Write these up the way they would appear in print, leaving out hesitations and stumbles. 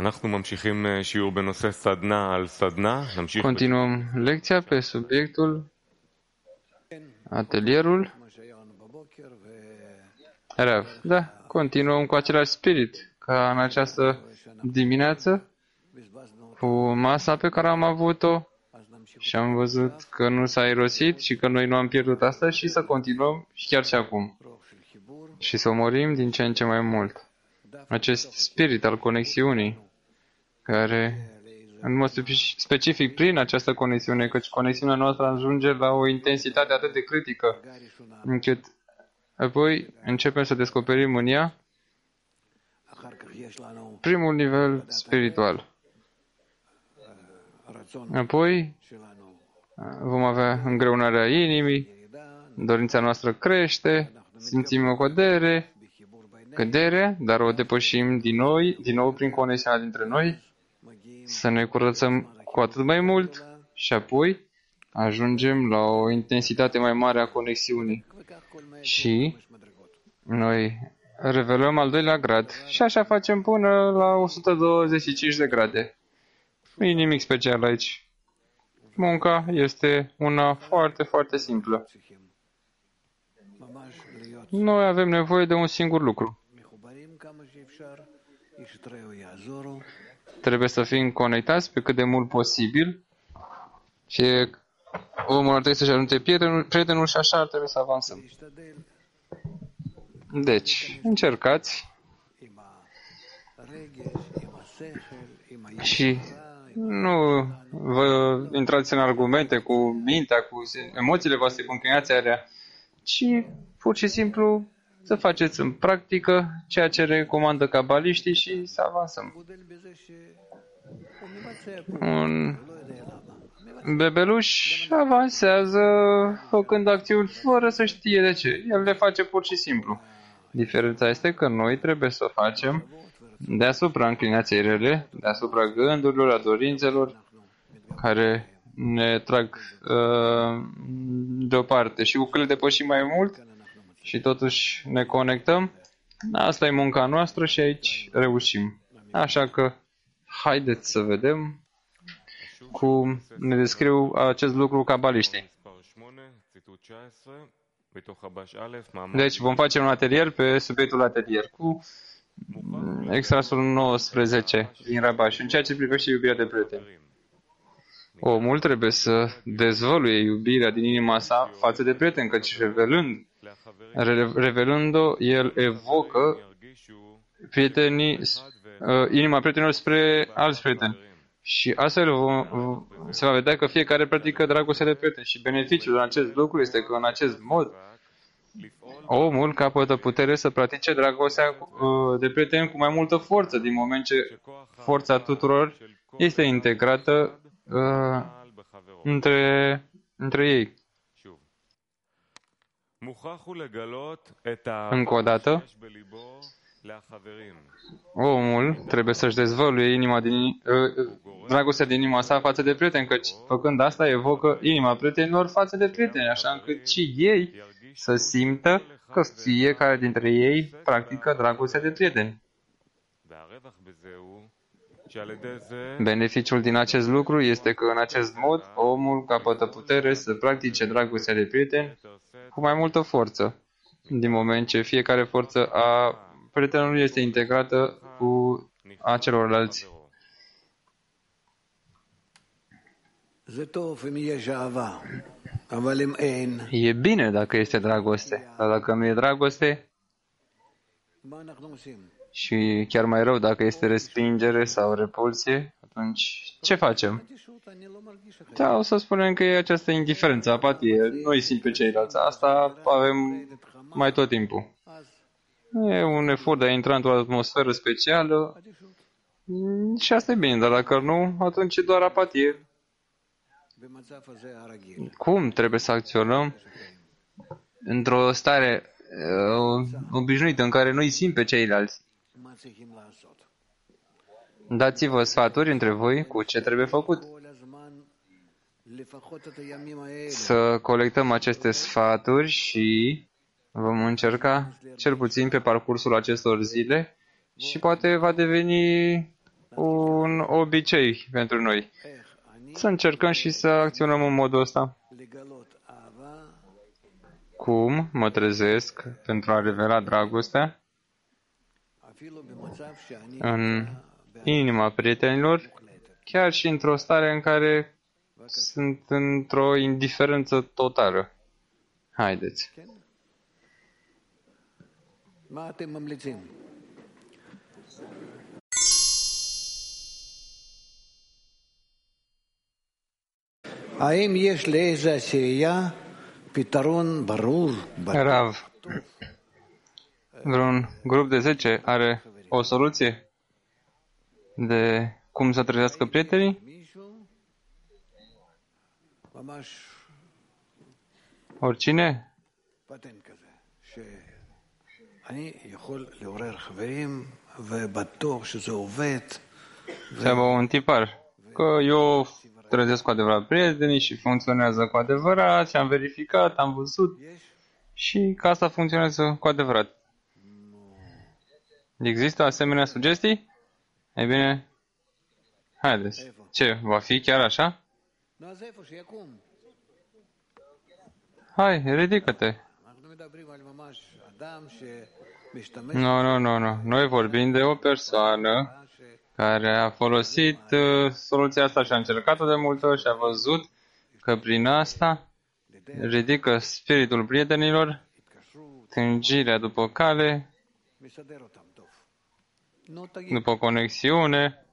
Continuăm lecția pe subiectul atelierul Rav. Da, continuăm cu același spirit ca în această dimineață cu masa pe care am avut-o și am văzut că nu s-a irosit și că noi nu am pierdut asta și să continuăm și chiar și acum și să urmărim din ce în ce mai mult acest spirit al conexiunii care în mod specific prin această conexiune, căci conexiunea noastră ajunge la o intensitate atât de critică încât apoi începem să descoperim în ea primul nivel spiritual. Apoi vom avea îngreunarea inimii, dorința noastră crește, simțim o cădere, dar o depășim din nou prin conexiunea dintre noi, să ne curățăm cu atât mai mult și apoi ajungem la o intensitate mai mare a conexiunii. Și noi revelăm al doilea grad și așa facem până la 125 de grade. Nu e nimic special aici. Munca este una foarte, foarte simplă. Noi avem nevoie de un singur lucru. Trebuie să fim conectați pe cât de mult posibil și omul ar trebui să-și ajunge prietenul și așa ar trebui să avansăm. Deci, încercați și nu vă intrați în argumente cu mintea, cu emoțiile voastre, cu înclinația aia, ci pur și simplu să faceți în practică ceea ce recomandă cabaliștii și să avansăm. Un bebeluș avansează făcând acțiuni fără să știe de ce. El le face pur și simplu. Diferența este că noi trebuie să o facem deasupra înclinației rele, deasupra gândurilor, a dorințelor care ne trag deoparte și cu cât le depășim mai mult și totuși ne conectăm, asta e munca noastră și aici reușim. Așa că haideți să vedem cum ne descriu acest lucru cabaliștii. Deci vom face un atelier pe subiectul atelier cu extrasul 19 din Rabash în ceea ce privește iubirea de prieteni. Omul trebuie să dezvăluie iubirea din inima sa față de prieteni, căci revelând-o, el evocă inima prietenilor spre alți prieteni. Și astfel se va vedea că fiecare practică dragostea de prieteni. Și beneficiul în acest lucru este că în acest mod omul capătă putere să practice dragostea de prieteni cu mai multă forță, din moment ce forța tuturor este integrată între ei. Încă o dată, omul trebuie să-și dezvăluie dragostea din inima sa față de prieteni, căci făcând asta evocă inima prietenilor față de prieteni, așa încât și ei să simtă că fiecare dintre ei practică dragostea de prieteni. Beneficiul din acest lucru este că în acest mod omul capătă putere să practice dragostea de prieteni cu mai multă forță, din moment ce fiecare forță a prietenului este integrată cu a celorlalți. E bine dacă este dragoste, dar dacă nu e dragoste, și chiar mai rău dacă este respingere sau repulsie, atunci ce facem? Da, o să spunem că e această indiferență, apatie, noi simt pe ceilalți. Asta avem mai tot timpul. E un efort de a intra într-o atmosferă specială și asta e bine, dar dacă nu, atunci e doar apatie. Cum trebuie să acționăm într-o stare obișnuită în care noi simt pe ceilalți? Dați-vă sfaturi între voi cu ce trebuie făcut. Să colectăm aceste sfaturi și vom încerca, cel puțin pe parcursul acestor zile, și poate va deveni un obicei pentru noi. Să încercăm și să acționăm în modul ăsta. Cum mă trezesc pentru a revela dragostea în inima prietenilor, chiar și într-o stare în care sunt într-o indiferență totală. Haideți. Rav, vreun grup de 10 are o soluție de cum să trezească prietenii? Oricine? Să aibă un tipar. Că eu trezesc cu adevărat prietenii și funcționează cu adevărat și am verificat, am văzut și că asta funcționează cu adevărat. Există asemenea sugestii? Ei bine, haideți. Ce, va fi chiar așa? Hai, ridică-te. Nu. Noi vorbim de o persoană care a folosit soluția asta și a încercat-o de multe ori și a văzut că prin asta ridică spiritul prietenilor, tângirea după cale, după conexiune,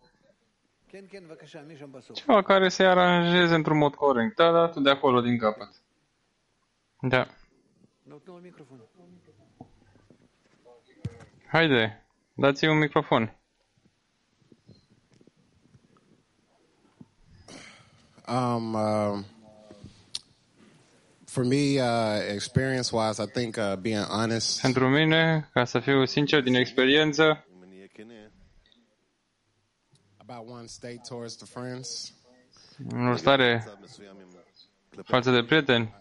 ceva care se aranjeze într-un mod corect. Da, tu de acolo, din capăt. Da. Haide, dați-i un microfon. For me, experience-wise, I think being honest. Pentru mine, ca să fiu sincer din experiență, about one state towards the friends. În stare față de prieteni,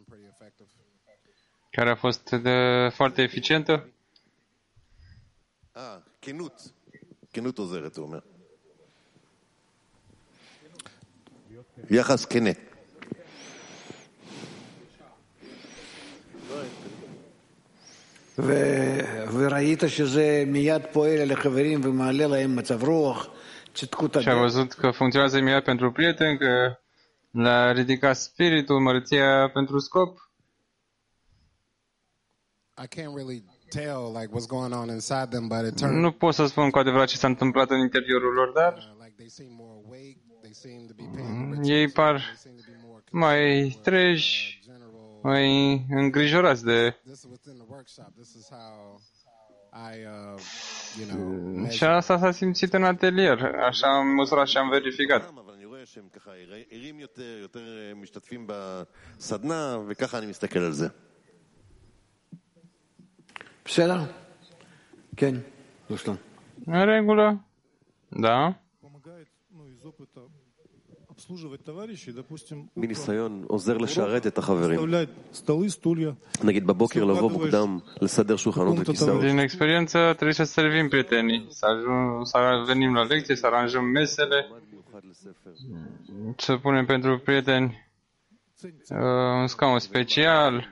care a fost foarte eficientă. כנות עוזרת, הוא אומר. יחס כנה. וראית שזה מיד פועל על החברים ומעלה להם מצב רוח, צדקות Și a văzut că funcționează imediat pentru prieteni, că le-a ridicat spiritul, mărăția pentru scop. I can't really tell like what's going on inside them, but it turned. Nu pot să spun cu adevărat ce s-a întâmplat în interiorul lor, dar Like they seem more awake, they seem to be paying ei par mai treji, mai îngrijorați de... This is within the workshop. This is how I Și asta s-a simțit în atelier, așa am măsurat și am verificat. אבל אני רואה שהם ככה ערים יותר משתתפים בסדנה, וככה אני מסתכל על זה. בסדר? כן, רוסלן. În regulă? Da. Помогает, из опыта обслуживать товарищей, допустим, מניסיון עוזר לשרת את החברים. оставлять столы, стулья. נגיד בבוקר לבוא מוקדם, לסדר שולחנות וכיסאות. Din experiență trebuie să servim prietenii, să venim la lecție, să aranjăm mesele, să punem pentru prieteni un scaun special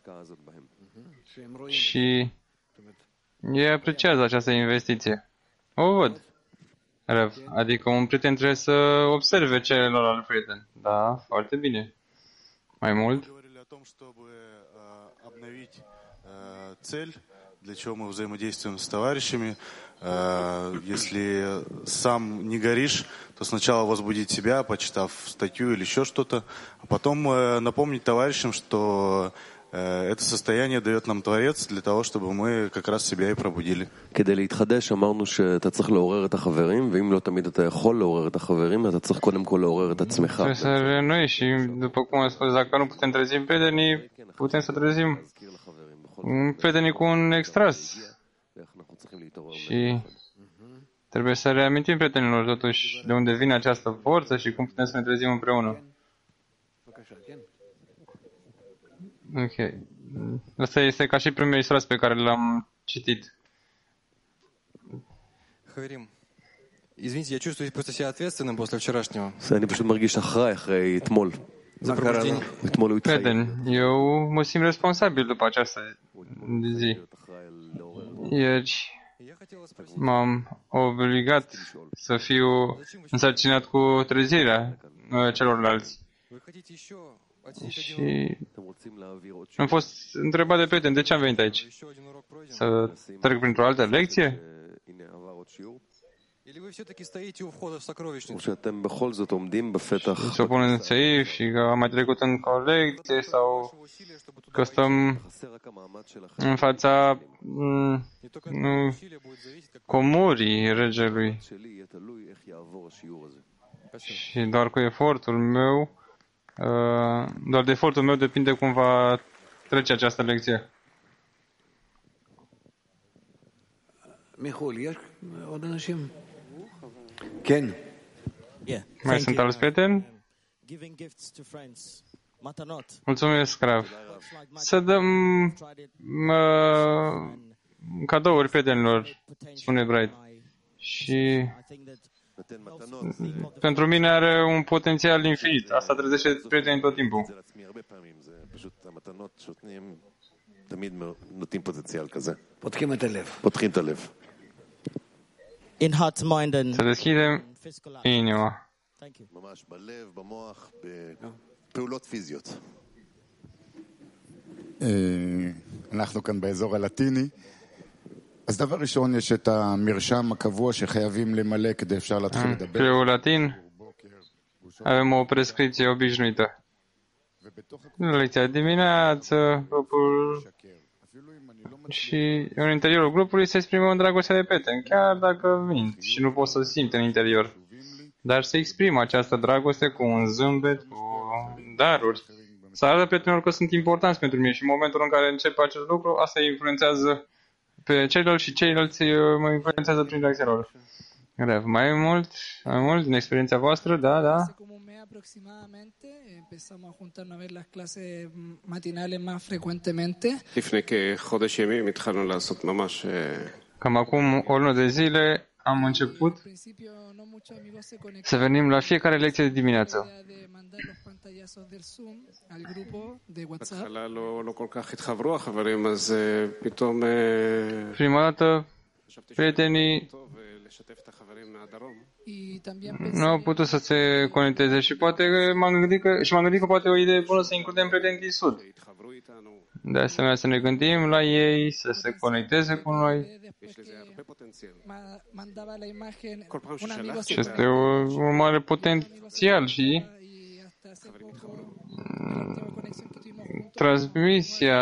și ei apreciază această investiție. O văd. Adică un prieten trebuie să observe celălalt prieten. Da, foarte bine. Mai mult. Говорили о том, чтобы обновить цель, для чего мы взаимодействуем с товарищами. Если сам не горишь, то сначала возбудить себя, почитав статью или еще что-то, а потом напомнить товарищам, что это состояние дает нам Творец для того, чтобы мы как раз себя и pробудили. כדי להתחדש אמרנו שאתה צריך לעורר את החברים, ואם לא תמיד אתה יכול לעורר את החברים, אתה צריך קודם כל לעורר את עצמך. Trebuie să renoi și, după cum am spus, dacă nu putem trezi prietenii, putem să trezim prietenii cu un extras. Și trebuie să reamintim prietenilor totuși de unde vine această forță și cum putem să ne trezim împreună. Ok. Asta este ca și primul istras pe care l-am citit. Хаверим, Извините, я чувствую просто себя ответственным после вчерашнего. אני פשוט מרגיש אחרי אתמול. За пробуждение. אתמול הוא התחייב. Prieteni, eu mă simt responsabil după această zi. Ieri Я хотела спросить, m-am obligat să fiu însărcinat cu trezirea celorlalți. вы хотите еще оценить один Și אתם רוצים להעביר עוד am fost întrebat de prieteni de ce am venit aici. еще один урок пройден? Să trec printr-o altă lecție? הנה עבר עוד שיעור. Или вы все-таки стоите у входа в או сокровищницу? שאתם בכל זאת עומדים בפתח Să o pun în seif și că am mai trecut în colecție sau Вашего усилия, чтобы туда că stăm חסר רק המעמד שלכם. în fața не только от этого усилия будет зависеть, как comorii regelui. שלי יהיה תלוי איך יעבור השיעור הזה. Și doar cu efortul meu, doar de efortul meu depinde cum va trece această lecție. מחו"ל, יש עוד אנשים? כן. Mai sunt alți prieteni? Giving gifts to friends. Matanot. Mulțumesc, Rav. Looks like Să dăm tried it cadouri prietenilor, spune Bright. I Și think that נותן מתנות. pentru mine are un potențial infinit. Asta trezește prietenii tot timpul. זה לעצמי הרבה פעמים, זה פשוט המתנות שנותנים, תמיד נותנים פוטנציאל כזה. פותחים את הלב. פותחים את הלב. in heart, mind, and Să deschidem physical life. inima. Thank you. ממש בלב, במוח, בפעולות פיזיות. אנחנו כאן באזור הלטיני. אז דבר ראשון, יש את המרשם הקבוע שחייבים למלא כדי אפשר להתחיל לדבר. Fiul latin, avem o prescripție obișnuită. ובתוך În lecția de dimineață, grupul השקר. אפילו אם אני לא מצליח și în interiorul grupului se exprimă o dragoste de prieten, chiar dacă mint și nu pot să simt în interior. Dar se exprimă această dragoste cu un zâmbet, cu daruri. Să arată prietenilor că sunt importanți pentru mine și în momentul în care încep acest lucru, asta influențează pe ceilalți și ceilalți mă influențează prin reacția lor. Mai mult din experiența voastră, da. Hace como un mes aproximadamente empezamos a juntarnos a ver las clases matinales más frecuentemente. לפני כחודש ימים התחלנו לעשות ממש Cam acum o lună de zile am început Al principio no muchos amigos se să conectaban venim la fiecare lecție de dimineață. de mandar los pantallazos del Zoom al grupo de WhatsApp. בהתחלה לא כל כך התחברו החברים, אז פתאום Prima dată, חשבתי prietenii טוב לשתף את החברים מהדרום. Y también nu au pensé putut să se conecteze și m-am gândit că poate e o idee bună să includem prieteni din Sud. התחברו איתנו, De asemenea, să ne gândim la ei, să se conecteze cu noi. יש לזה הרבה פוטנציאל. mandaba la imagen, כל פעם un amigo ששלחתי Și אותה, este un mare potențial și y hasta hace poco la última conexión que tuvimos juntos transmisia,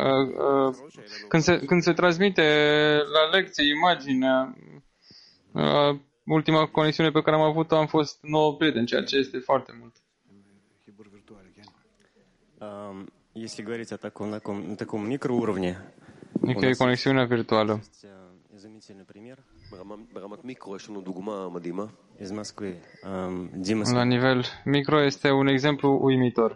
când se transmite la lecție imaginea, ultima conexiune pe care am avut-o am fost 9 prieteni, ceea ce este foarte mult. Если говорить о на таком микроуровне, Adică e conexiunea virtuală. есть изумительный пример ברמת מיקרו יש לנו דוגמה מדהימה. из Москвы. Дима, La nivel micro este un exemplu uimitor.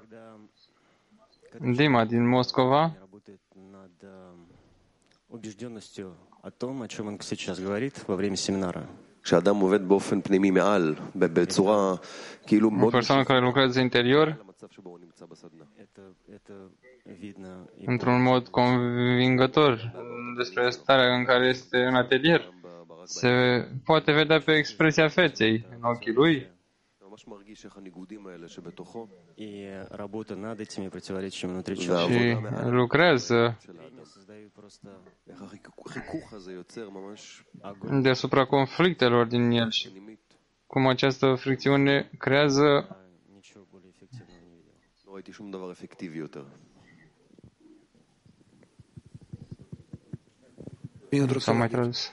Dima din Moscova работает над убежденностью о том, о чем он сейчас говорит во время семинара. כשאדם עובד באופן פנימי מעל, בצורה כאילו o מאוד persoană care lucrează interior למצב שבו הוא נמצא בסדנה. Это видно и într-un mod convingător despre starea în care este în atelier. Se poate vedea pe expresia feței, în ochii lui, ממש מרגיש איך הניגודים האלה שבתוכו, и работа над этими противоречиями внутри Да. человека. și lucrează Создают просто איך החיכוך הזה יוצר ממש огонь. deasupra conflictelor din el și פנימית. cum această fricțiune creează Ничего более эффективного не видел. לא ראיתי שום דבר אפקטיבי יותר. s-a mai tradus.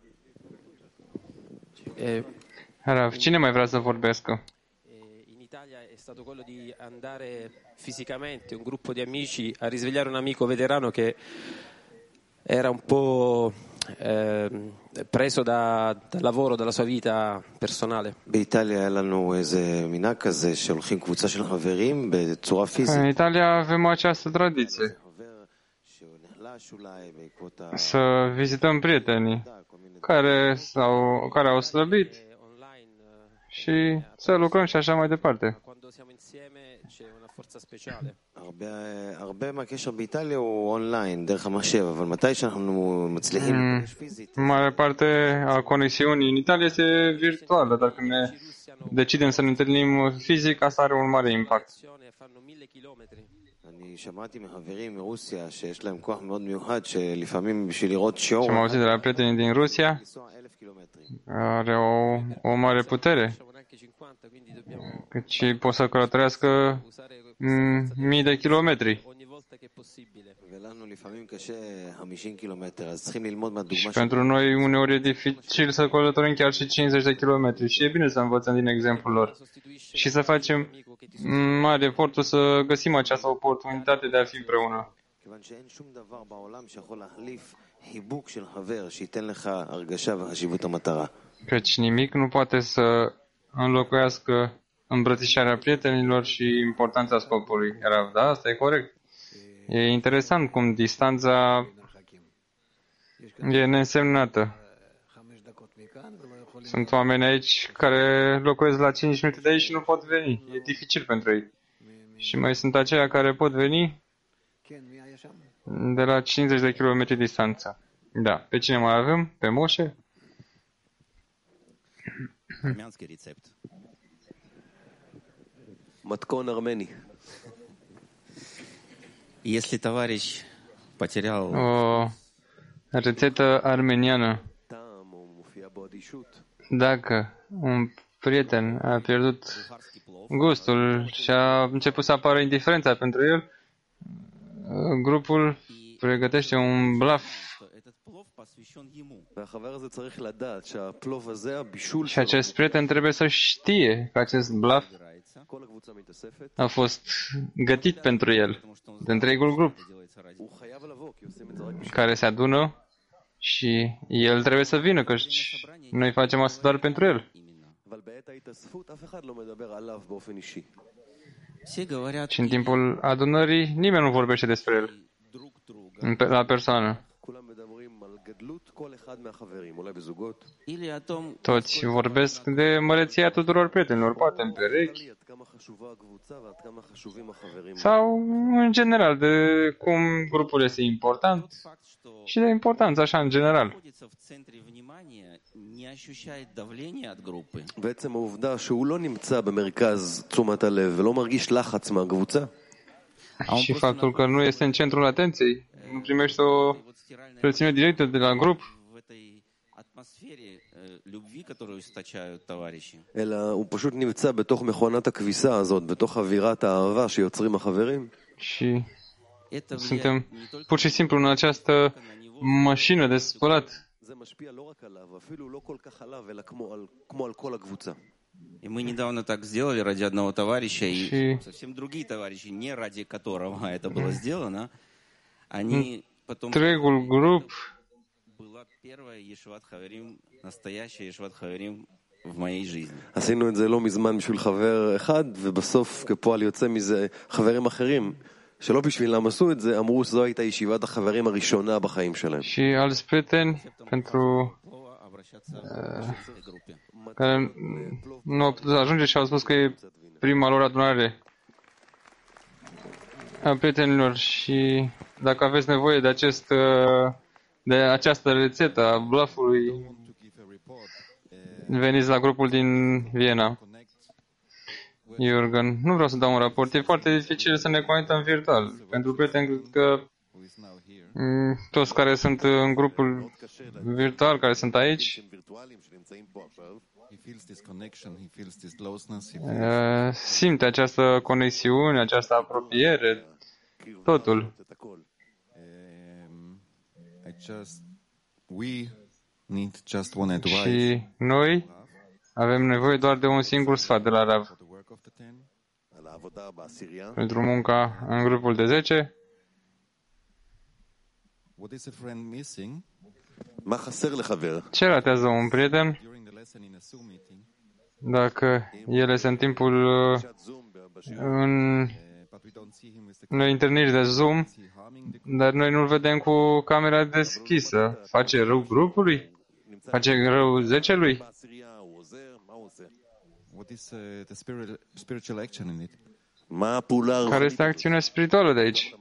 Rav, cine mai vrea să vorbească? In Italia è stato quello di andare fisicamente, un gruppo di amici, a risvegliare un amico veterano che era un po' preso dal lavoro, dalla sua vita personale. באיטליה היה לנו איזה מנהג כזה שהולכים קבוצה של חברים בצורה În פיזית. Italia avem această tradiție חבר שנחלש אולי בעקבות să vizităm prietenii care au slăbit și să lucrăm și așa mai departe. Quando siamo insieme c'è una forza speciale. הרבה מהקשר באיטליה הוא אונליין, דרך המחשב, אבל מתי שאנחנו מצליחים להיפגש פיזית... Mare parte a conexiunii în Italia este virtuală. Dacă ne decidem să ne întâlnim fizic, asta are un mare impact. אני שמעתי מחברים מרוסיה שיש להם כוח מאוד מיוחד שלפעמים בשביל לראות שיעור... Și am auzit de la prietenii din Rusia, are o mare putere, căci pot să călătorească mii de kilometri. ולנו לפעמים קשה 50 קילומטר, אז צריכים ללמוד מהדוגמה Și pentru noi uneori e dificil să călătorim chiar și 50 de kilometri și e bine să învățăm din exemplul lor și să facem mare efortul să găsim această oportunitate de a fi împreună. כיוון שאין שום דבר בעולם שיכול להחליף חיבוק של חבר שייתן לך הרגשה וחשיבות המטרה. Căci nimic nu poate să înlocuiască îmbrățișarea prietenilor și importanța scopului. Da, asta e corect. E interesant cum distanța e neînsemnată. Sunt oameni aici care locuiesc la 5 minute de aici și nu pot veni. E dificil pentru ei. Și mai sunt aceia care pot veni de la 50 de kilometri distanță. Da. Pe cine mai avem? Pe Moșe? Армянский рецепт. מתכון ארמני. Если товарищ потерял... O rețetă armeniană. Dacă un prieten a pierdut gustul și a început să apară indiferența pentru el, grupul pregătește un blaf. Și acest prieten trebuie să știe că acest blaf a fost gătit pentru el, de întregul grup, care se adună și el trebuie să vină, că noi facem asta doar pentru el. Și în timpul adunării nimeni nu vorbește despre el, la persoană. Toți vorbesc de măreția tuturor prietenilor, poate în perechi, sau în general de cum grupul este important și de importanță așa în general. בעצם העובדה שהוא לא נמצא במרכז תשומת הלב ולא מרגיש לחץ מהקבוצה. Și faptul că nu este în centrul atenției, nu primește o reținere directă de la grup, אלא הוא פשוט נמצא בתוך מכונת הכביסה הזאת, בתוך אווירת האהבה שיוצרים החברים. Și suntem pur și simplu în această mașină de spălat. זה משפיע לא רק עליו, אפילו לא כל כך עליו, אלא כמו על כל הקבוצה. И мы недавно так сделали ради одного товарища, и совсем другие товарищи, не ради которого это было сделано, они потом... Întregul grup Была первая Ешват Хаверим, настоящая Ешват Хаверим в моей жизни. עשינו את זה לא מזמן בשביל חבר אחד, ובסוף כפועל יוצא מזה חברים אחרים, שלא בשבילם עשו את זה, אמרו שזו הייתה ישיבת החברים הראשונה בחיים שלהם. și alți prieteni pentru care nu au putut ajunge și au spus că e prima lor adunare a prietenilor și dacă aveți nevoie de această rețetă a blafului, veniți la grupul din Viena. Jürgen, nu vreau să dau un raport, e foarte dificil să ne conectăm virtual. Pentru prieteni, cred că toți care sunt în grupul virtual, care sunt aici, simte această conexiune, această apropiere, totul. Și noi avem nevoie doar de un singur sfat de la Rav. Pentru munca în grupul de 10, ce ratează un prieten dacă el este în timpul unei întâlniri de Zoom, dar noi nu-l vedem cu camera deschisă? Face rău grupului? Face rău 10-lui? What is the spiritual action in it? Care este acțiunea spirituală de aici?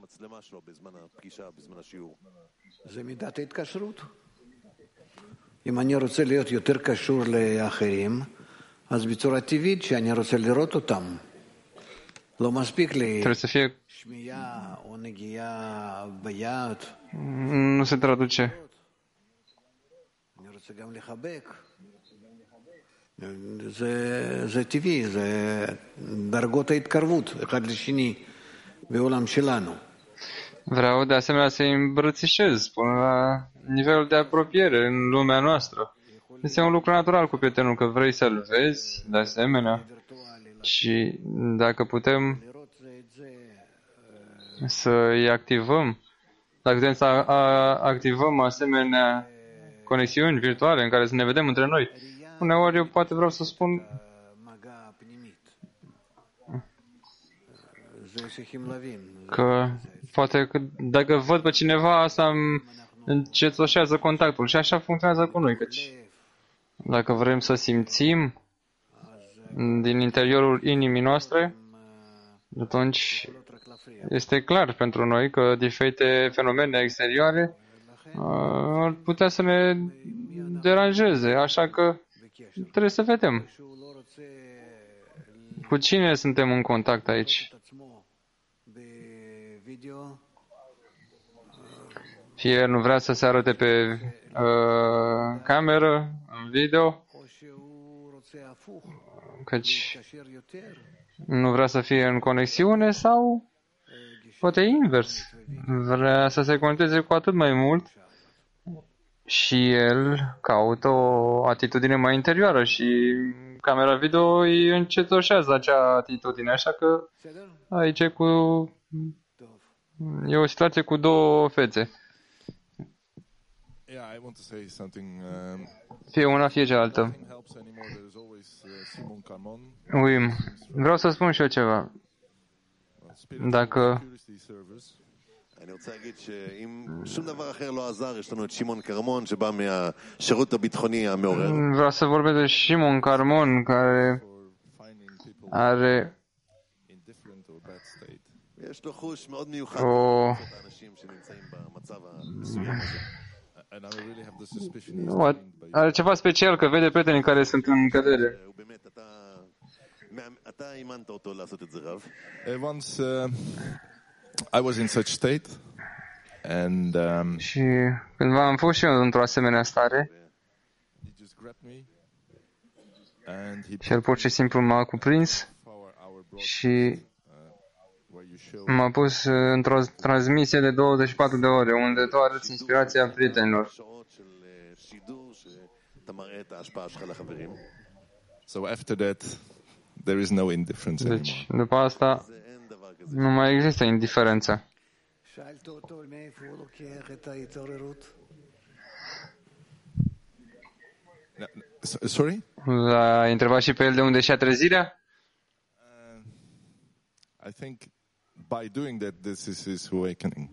זה מידת ההתקשרות. אם אני רוצה להיות יותר קשור לאחרים, אז בצורה טבעית שאני רוצה לראות אותם. לא מספיק לי שמיעה או נגיעה ביד. Nu se traduce. אני רוצה גם לחבק. זה טבעי, זה דרגות ההתקרבות, אחד לשני, בעולם שלנו. Vreau de asemenea să îi îmbrățișez până la nivelul de apropiere în lumea noastră. Este un lucru natural cu prietenul că vrei să-l vezi, de asemenea. Și dacă putem să îi activăm, dacă putem să activăm asemenea conexiuni virtuale în care să ne vedem între noi, uneori eu poate vreau să spun că poate că dacă văd pe cineva, asta îmi încetoșează contactul. Și așa funcționează cu noi. Căci dacă vrem să simțim din interiorul inimii noastre, atunci este clar pentru noi că diferite fenomene exterioare ar putea să ne deranjeze. Așa că trebuie să vedem cu cine suntem în contact aici. Fie el nu vrea să se arate pe cameră, în video, căci nu vrea să fie în conexiune sau poate invers. Vrea să se conecteze cu atât mai mult și el caută o atitudine mai interioară și camera video îi încetoșează acea atitudine. Așa că aici e o situație cu două fețe. Fie una, fie cealaltă. Uim, vreau să spun și eu ceva. Dacă אני רוצה להגיד שאם שום דבר אחר לא עזר, יש לנו את שמעון קרמון שבא מהשירות הביטחוני המעורר. Vreau să vorbesc de Shimon Carmon, care are יש לו חוש מאוד מיוחד את האנשים שנמצאים במצב המסוים הזה. Are ceva special că vede prietenii care sunt în cădere. אתה אימנת אותו לעשות את זה, רב? Once I was in such state and și cândva am fost și eu într-o asemenea stare și el pur și simplu m-a cuprins și m-a pus într-o transmisie de 24 de ore unde tu arăți inspirația prietenilor. So after that there is no indifference anymore. Deci, după asta nu mai există indiferență. Sorry? L-a întrebat și pe el de unde și-a trezirea? I think by doing that this is his awakening.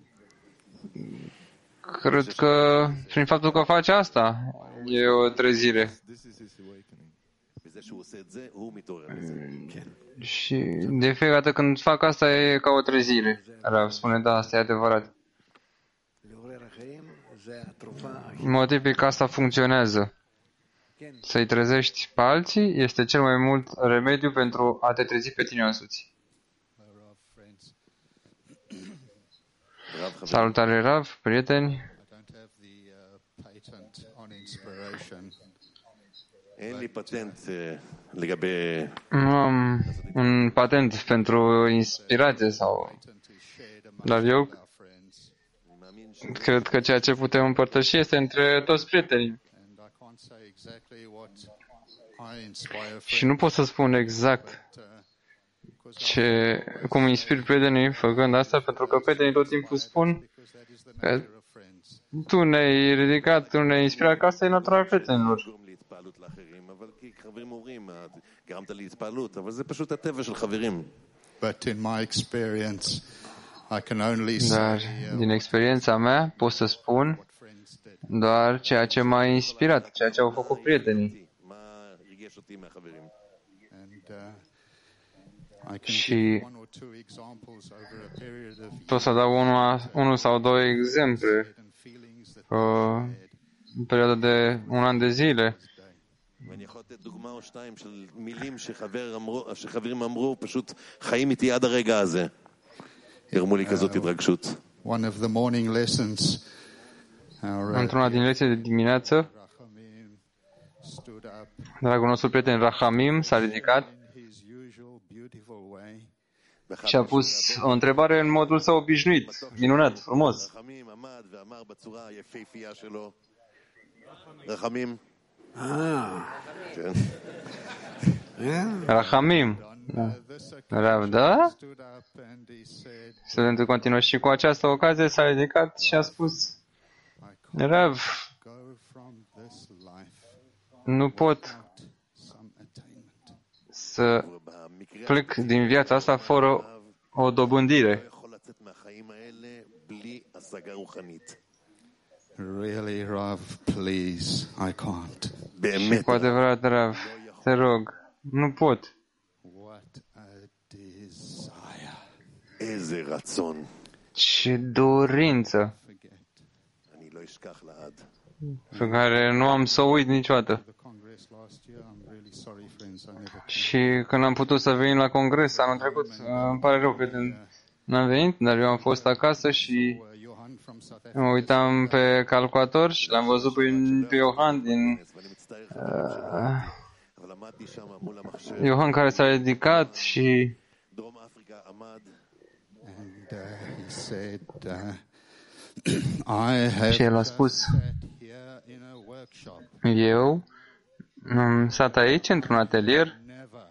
Cred că prin faptul că face asta e o trezire. Și de fiecare dată când fac asta e ca o trezire. Rav spune, da, asta e adevărat. Motivul că asta funcționează. Să-i trezești pe alții este cel mai mult remediu pentru a te trezi pe tine însuți. Salutare, Rav, prieteni. Nu am un patent pentru inspirație dar eu cred că ceea ce putem împărtăși este între toți prietenii. Și nu pot să spun exact cum inspir prietenii făcând asta, pentru că prietenii tot timpul spun că tu ne-ai ridicat, tu ne-ai inspirat, că asta e natura prietenilor. Dar din experiența mea pot să spun doar ceea ce m-a inspirat, ceea ce au făcut prietenii. Și pot să dau unul sau două exemple în perioada de un an de zile. ואני יכול לתת דוגמה או שתיים של מילים שחברים אמרו, פשוט חיים איתי עד הרגע הזה. גרמו לי כזאת התרגשות. One of the morning lessons, într-una din lecțiile de dimineață, dragul nostru prieten Rahamim s-a ridicat și a pus o întrebare în modul său obișnuit, minunat, frumos. Rahamim. Rav, da? Studentul continuă și cu această ocazie s-a ridicat și a spus: Rav, nu pot să plec din viața asta fără o dobândire. really, Rav, please, I can't. Și cu adevărat, Rav, te rog, nu pot. איזה רצון. Ce dorință pe care nu am să o uit niciodată. Și când am putut să vin la congres anul trecut, îmi pare rău că n-am venit, dar eu am fost acasă și mă uitam pe calculator și l-am văzut pe Iohan din Iohan care s-a ridicat și și el a spus: eu am stat aici într-un atelier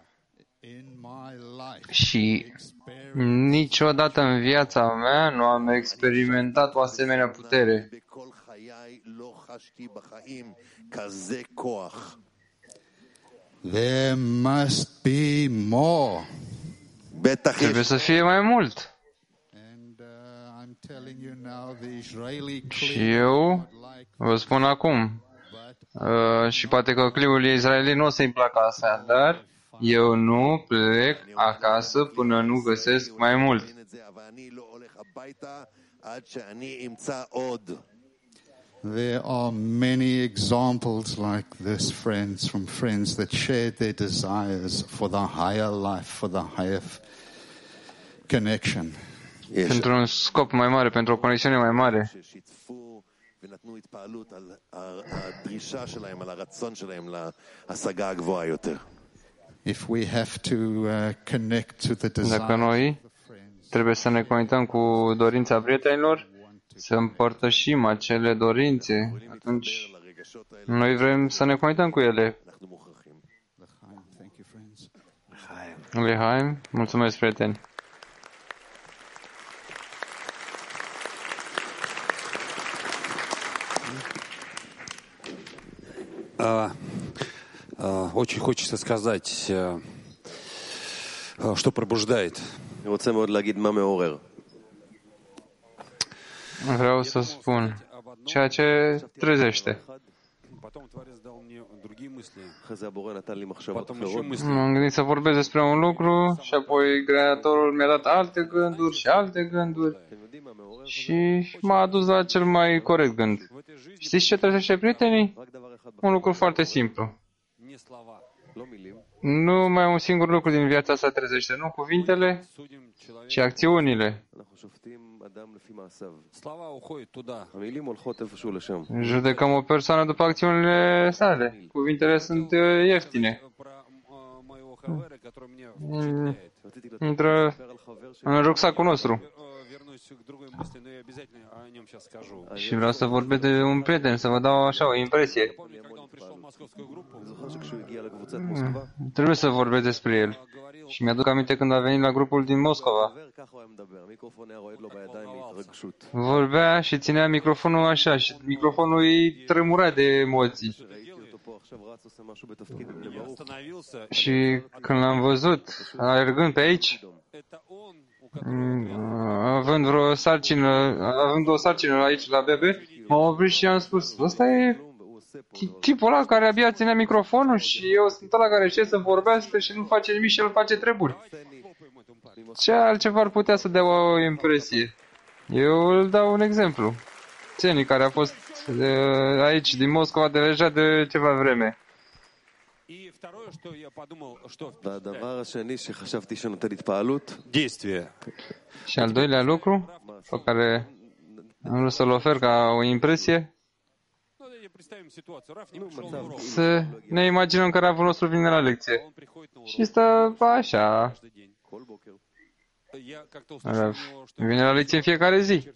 și niciodată în viața mea nu am experimentat o asemenea putere. There must be more. Trebuie să fie mai mult. Și eu vă spun acum, și poate că cliul israelii nu o să-i placă asta, dar eu nu plec acasă până nu găsesc mai mult. There are many examples like this, friends, from friends that shared their desires for the higher life, for the higher connection. Pentru un scop mai mare, pentru o conexiune mai mare. If we have to connect to the desire. Dacă noi trebuie să ne conectăm cu dorința prietenilor, să împărtășim acele dorințe, atunci noi vrem să ne conectăm cu ele. Lehaim, mulțumesc, prieteni. Очень хочется сказать, что пробуждает. Vreau să spun ceea ce trezește. M-am gândit să vorbesc despre un lucru și apoi Creatorul mi-a dat alte gânduri și alte gânduri și m-a adus la cel mai corect gând. Știți ce trezește, prietenii? Un lucru foarte simplu. Numai un singur lucru din viața asta trezește, nu cuvintele, ci acțiunile. Judecăm o persoană după acțiunile sale. Cuvintele sunt ieftine. Intră în rucsacul nostru. Și vreau să vorbesc de un prieten, să vă dau așa o impresie. Trebuie să vorbesc despre el. Și mi-aduc aminte când a venit la grupul din Moscova. Vorbea și ținea microfonul așa și microfonul îi tremura de emoții. Și când l-am văzut alergând pe aici, având o sarcină aici la bebe, m-am oprit și am spus: ăsta e tipul ăla care abia ține microfonul și eu sunt ăla care știe să vorbească și nu face nimic și el face treburi. Ce altceva ar putea să dea o impresie? Eu îl dau un exemplu. Țeni care a fost aici din Moscova deja de ceva vreme. Și al doilea lucru pe care am vrut să-l ofer ca o impresie, să ne imaginăm că Ravul nostru vine la lecție și stă așa. Rav vine la lecție în fiecare zi.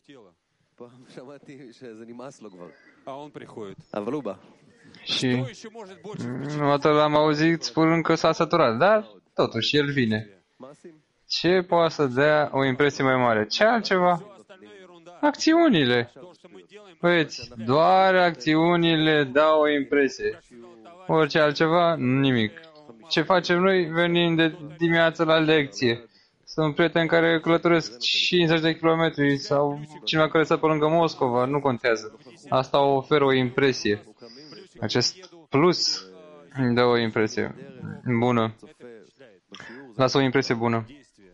Și odată l-am auzit spunând că s-a săturat, dar totuși el vine. Ce poate să dea o impresie mai mare? Ce altceva? Acțiunile. Băieți, doar acțiunile dau o impresie. Orice altceva, nimic. Ce facem noi? Venim de dimineață la lecție. Sunt prieteni care călătoresc 50 de kilometri sau cineva care stă pe lângă Moscova, nu contează. Asta oferă o impresie. Acest plus îmi dă o impresie bună. Lasă o impresie bună.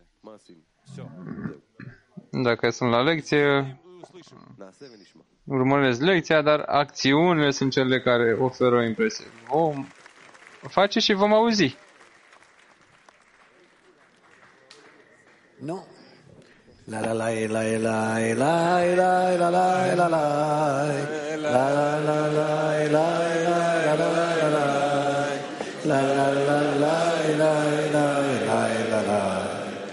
Dacă sunt la lecție, urmăresc lecția, dar acțiunile sunt cele care oferă o impresie. Vom face și vom auzi. Nu. La la la la la la la la la la la la la la la la la.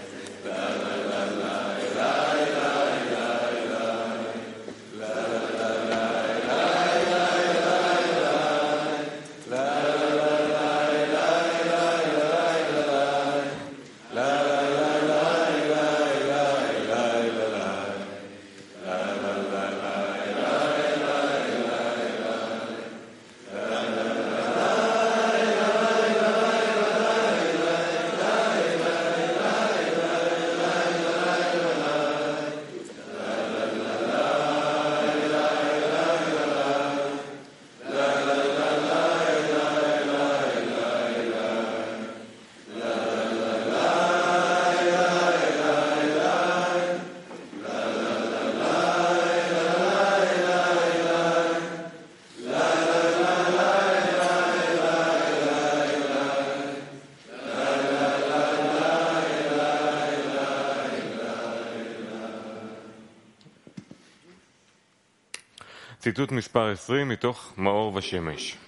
ציטוט מספר 20 מתוך מאור ושמש.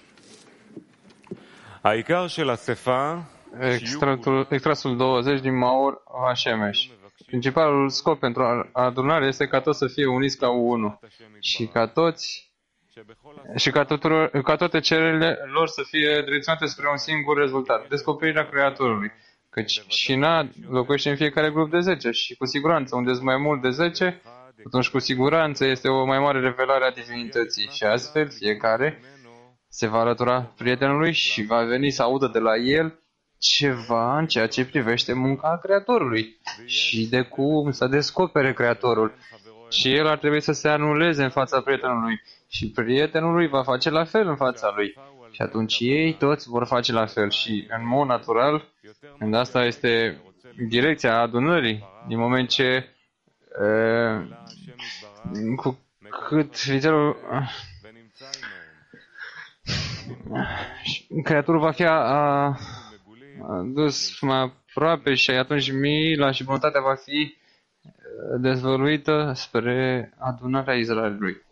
העיקר של השפה... Extrasul 20 din Maor Vashemesh. Principalul scop pentru adunare este ca toți să fie uniți ca unul și ca toate cererile lor să fie direcționate spre un singur rezultat, descoperirea Creatorului. Căci Shina locuiește în fiecare grup de 10 și cu siguranță unde sunt mai mult de 10, atunci cu siguranță este o mai mare revelare a divinității și astfel fiecare se va alătura prietenului și va veni să audă de la el ceva în ceea ce privește munca Creatorului și de cum să descopere Creatorul. Și el ar trebui să se anuleze în fața prietenului și prietenul lui va face la fel în fața lui. Și atunci ei toți vor face la fel și în mod natural, când asta este direcția adunării, din moment ce cu cât viitorul Creatorul va fi adus mai aproape și atunci mila și bunătatea va fi dezvăluită spre adunarea Israelului.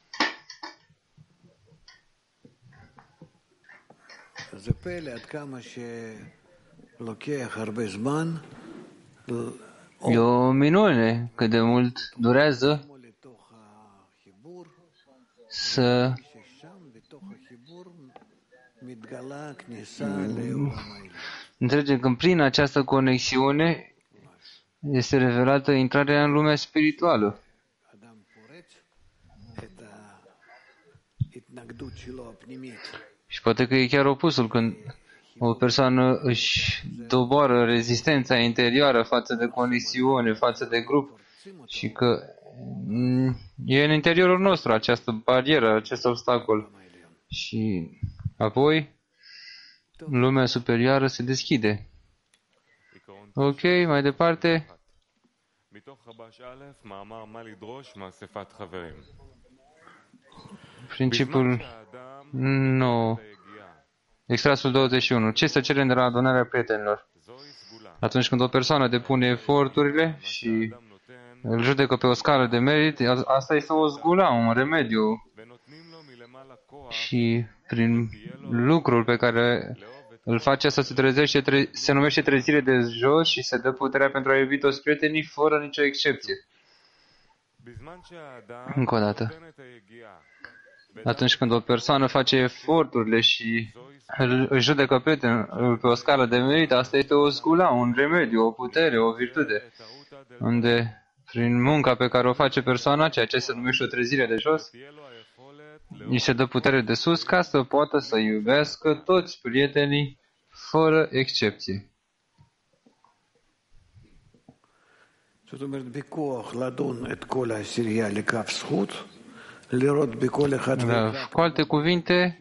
E o minune cât de mult durează să înțelegem că prin această conexiune este revelată intrarea în lumea spirituală. Și poate că e chiar opusul când o persoană își doboară rezistența interioară față de conexiune, față de grup și că e în interiorul nostru această barieră, acest obstacol. Și apoi lumea superioară se deschide. Ok, mai departe. Principiul 9. Extrasul 21. Ce să cerem de la adunarea prietenilor? Atunci când o persoană depune eforturile și îl judecă pe o scară de merit, asta este o zgula, un remediu. Și prin lucrul pe care îl face să se trezește, se numește trezire de jos și se dă puterea pentru a iubi toți prietenii fără nicio excepție. Încă o dată. Atunci când o persoană face eforturile și îl judecă prietenul pe o scară de merit, asta este o zgula, un remediu, o putere, o virtute, unde prin munca pe care o face persoana, ceea ce se numește o trezire de jos, îi se dă putere de sus ca să poată să iubească toți prietenii fără excepție. זאת אומרת, בכוח לדון את כל העשירייה לכף זכות, לראות בכל אחד ואחד. Cu alte cuvinte,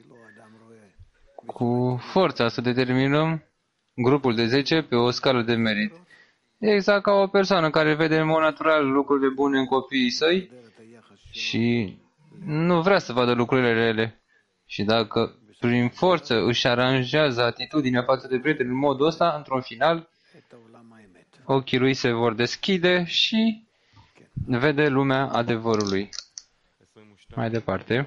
cu forța să determinăm grupul de 10 pe o scală de merit. Exact ca o persoană care vede în mod natural lucrurile bune în copiii săi și nu vrea să vadă lucrurile rele. Și dacă prin forță își aranjează atitudinea față de prieteni în modul ăsta, într-un final, ochii lui se vor deschide și vede lumea adevărului. Mai departe.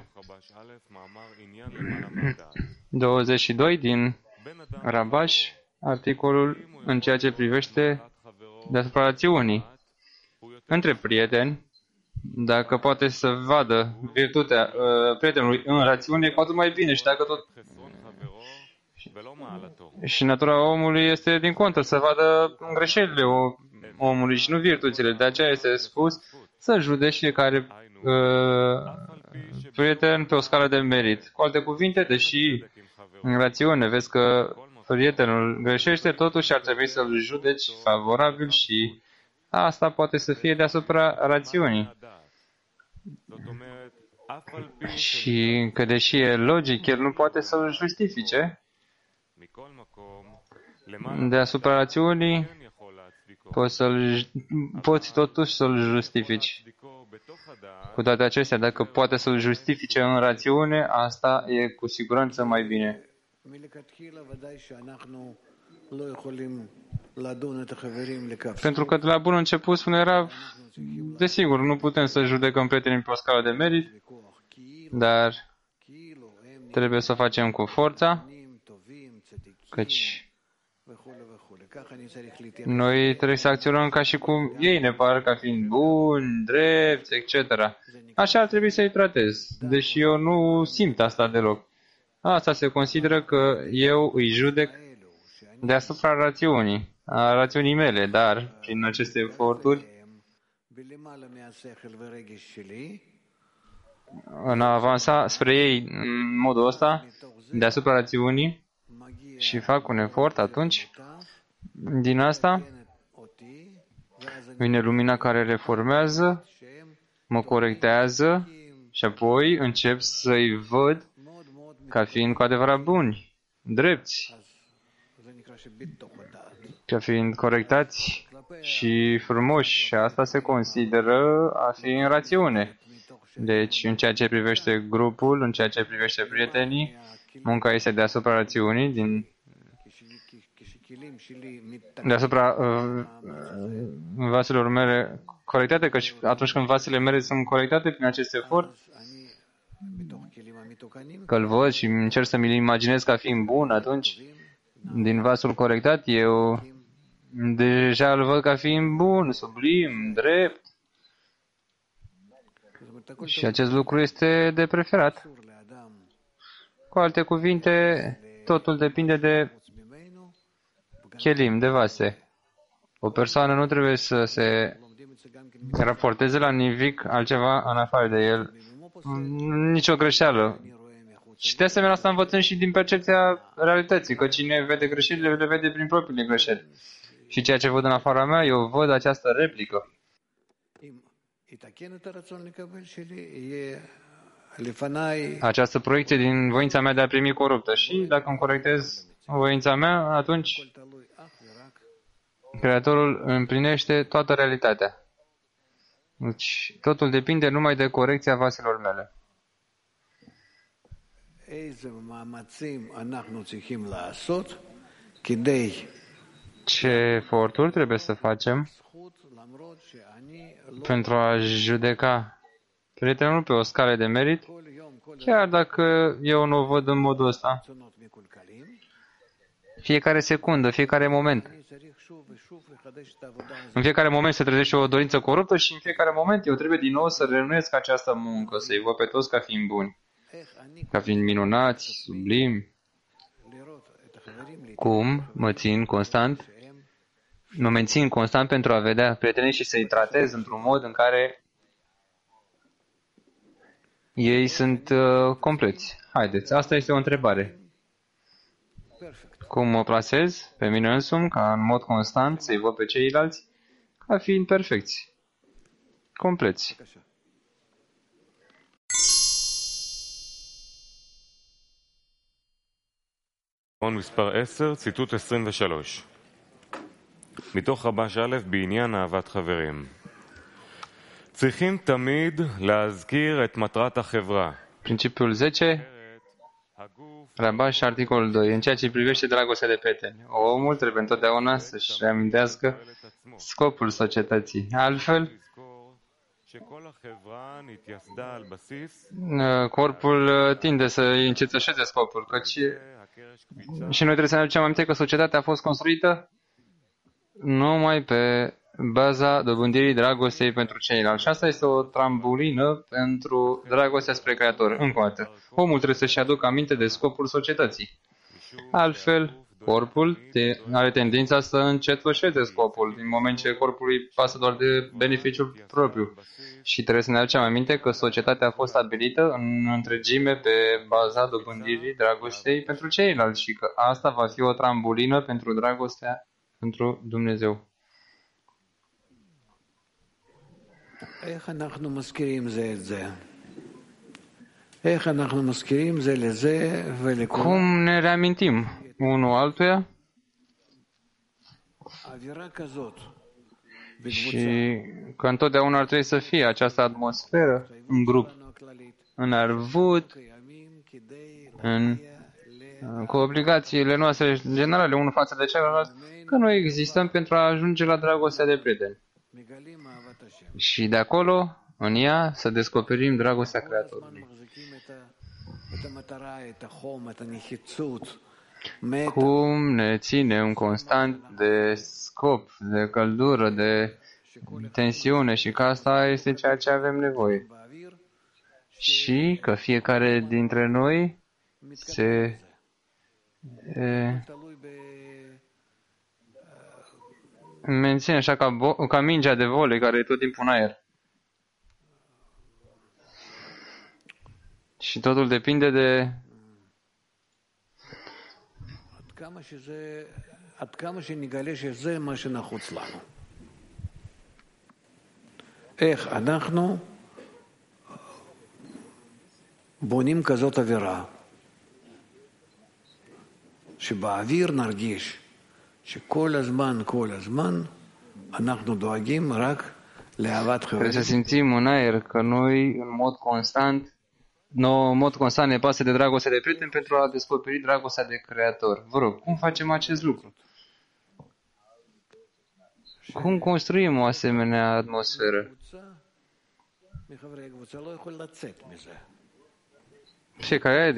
22 din Rabash, articolul în ceea ce privește deasupra rațiunii. Între prieteni, dacă poate să vadă virtutea prietenului în rațiune, cu atât mai bine. Și dacă tot... Și natura omului este din contră, să vadă greșelile omului și nu virtuțile. De aceea este spus să judece fiecare prieten pe o scală de merit. Cu alte cuvinte, deși în rațiune vezi că prietenul greșește, totuși ar trebui să-l judeci favorabil și asta poate să fie deasupra rațiunii. Și că deși e logic, el nu poate să-l justifice, deasupra rațiunii poți totuși să-l justifici. Cu toate acestea, dacă poate să-l justifice în rațiune, asta e cu siguranță mai bine. Pentru că de la bun început spune Rav, desigur, nu putem să judecăm prietenii pe o scală de merit, dar trebuie să o facem cu forța, căci noi trebuie să acționăm ca și cum ei ne par ca fiind buni, drepți, etc. Așa ar trebui să-i tratez, deși eu nu simt asta deloc. Asta se consideră că eu îi judec deasupra rațiunii, a rațiunii mele, dar prin aceste eforturi, în a avansa spre ei în modul ăsta, deasupra rațiunii, și fac un efort, atunci, din asta, vine lumina care reformează, mă corectează și apoi încep să-i văd ca fiind cu adevărat buni, drepți, ca fiind corectați și frumoși. Și asta se consideră a fi în rațiune. Deci, în ceea ce privește grupul, în ceea ce privește prietenii, munca este deasupra rațiunii, deasupra vaselor mele corectate, că atunci când vasele mele sunt corectate prin acest efort, că îl văd și încerc să mi-l imaginez ca fiind bun, atunci, din vasul corectat, eu deja îl văd ca fiind bun, sublim, drept. Și acest lucru este de preferat. Cu alte cuvinte, totul depinde de chelim, de vase. O persoană nu trebuie să se raporteze la nimic altceva în afară de el. Nicio greșeală. Și de asemenea asta învățăm și din percepția realității, că cine vede greșelile, le vede prin propriile greșeli. Și ceea ce văd în afara mea, eu văd această replică. această proiecție din voința mea de a primi coruptă. Și dacă îmi corectez voința mea, atunci Creatorul împlinește toată realitatea. Deci totul depinde numai de corecția vaselor mele. Ce eforturi trebuie să facem pentru a judeca prietenul pe o scală de merit, chiar dacă eu nu o văd în modul ăsta? Fiecare secundă, fiecare moment. În fiecare moment se trezește o dorință coruptă și în fiecare moment eu trebuie din nou să renuiesc această muncă, să-i văd pe toți ca fiind buni, ca fiind minunați, sublimi. Cum mă mențin constant pentru a vedea prietenii și să-i tratez într-un mod în care ei sunt compleți. Haideți, asta este o întrebare. Cum mă plasez pe mine însumi, ca în mod constant să-i văd pe ceilalți ca fiind perfecți, compleți. מספר 10, ציטוט 23. מתוך רבש א' בעניין אהבת חברים. צריכים תמיד להזכיר את מטרת החברה. Principiul 10, Rabash, articolul 2. În ceea ce privește dragostea de prieteni, omul trebuie întotdeauna să-și reamintească scopul societății. Altfel, corpul tinde să încețășeze scopul, căci și noi trebuie să ne aducem aminte că societatea a fost construită numai pe baza dobândirii dragostei pentru ceilalți. Și asta este o trambulină pentru dragostea spre Creator. Încă o dată, omul trebuie să-și aducă aminte de scopul societății. Altfel, corpul are tendința să încetășeze scopul, din moment ce corpului pasă doar de beneficiul propriu. Și trebuie să ne aducem aminte că societatea a fost stabilită în întregime pe baza dobândirii dragostei pentru ceilalți și că asta va fi o trambulină pentru dragostea pentru Dumnezeu. Cum ne reamintim unul altuia? Și că întotdeauna ar trebui să fie această atmosferă în grup, în arvut, cu obligațiile noastre generale unul față de celălalt, că noi existăm pentru a ajunge la dragostea de prieteni. Și de acolo, în ea, să descoperim dragostea Creatorului. Cum ne ținem constant de scop, de căldură, de tensiune și că asta este ceea ce avem nevoie. Și că fiecare dintre noi se menține așa ca mingea de volei care e tot timpul în aer. Și totul depinde de איך אנחנו בונים כזאת אווירה שבאוויר נרגיש שכל הזמן אנחנו דואגים רק לאהבת חברים. Trebuie să simțim în aer că noi în mod constant ne pasă de dragostea de prieten pentru a descoperi dragostea de Creator. Vă rog, cum facem acest lucru? Cum construim o asemenea atmosferă? Fiecare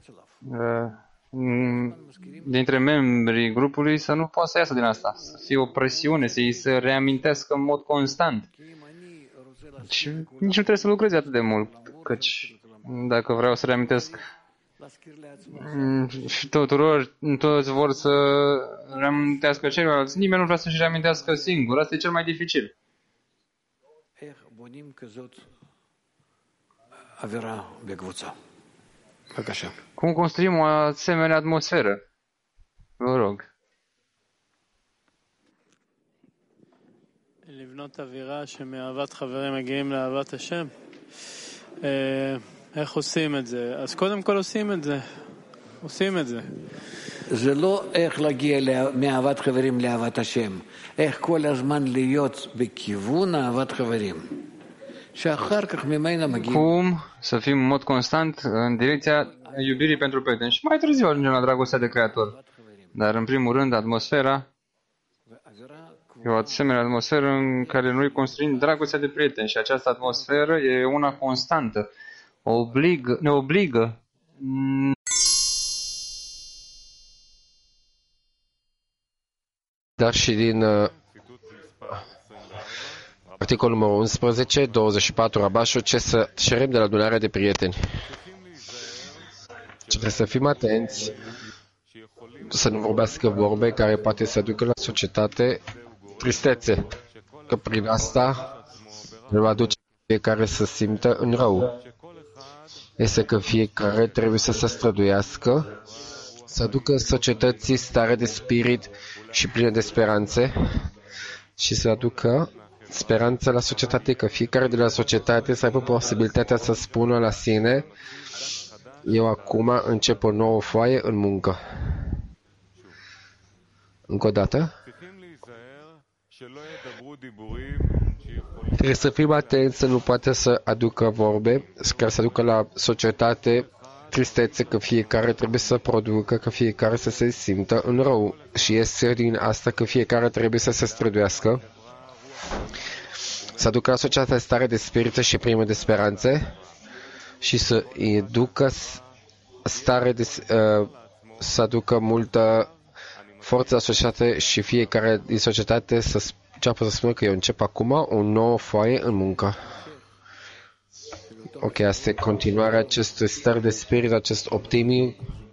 dintre membrii grupului să nu poată să iasă din asta, să fie o presiune, să-i se reamintească în mod constant. Și nici nu trebuie să lucrezi atât de mult, căci dacă vreau să reamintesc și toți vor să reamintească ceilalți, nimeni nu vrea să-și reamintească singur, asta e cel mai dificil. Cum construim o asemenea atmosferă? Vă rog. לבנות אווירה שמאהבת חברים מגיעים לאהבת השם. איך עושים את זה? אז קודם כל עושים את זה. עושים את זה. זה לא איך להגיע מאהבת חברים לאהבת השם. איך כל הזמן להיות בכיוון אהבת חברים. שאחר כך ממנה מגיעים. Cum să fim în mod constant în direcția iubirii pentru prieteni și mai târziu ajungem la dragostea de Creator. Dar în primul rând atmosfera e o asemenea atmosferă în care noi construim dragostea de prieteni și această atmosferă e una constantă. Ne obligă Dar și din articolul numărul 11, 24, Rabașul, ce să cerem de la adunarea de prieteni? Trebuie să fim atenți, să nu vorbească vorbe care poate să ducă la societate tristețe, că prin asta îl va duce fiecare să simtă în rău. Este că fiecare trebuie să se străduiască, să aducă societății stare de spirit și plină de speranțe și să aducă speranță la societate, că fiecare de la societate să aibă posibilitatea să spună la sine: eu acum încep o nouă foaie în muncă. Încă o dată. Trebuie să fim atenți să nu poate să aducă vorbe care să aducă la societate tristețe, că fiecare trebuie să producă, că fiecare să se simtă în rău. Și este din asta că fiecare trebuie să se străduiască, să aducă la societate stare de spirită și primă de speranțe și să ducă stare de, să aducă multă forță la societate și fiecare din societate să înceapă să spună că eu încep acum o nouă foaie în muncă. Ok, asta e continuarea acestui stări de spirit, acest optimism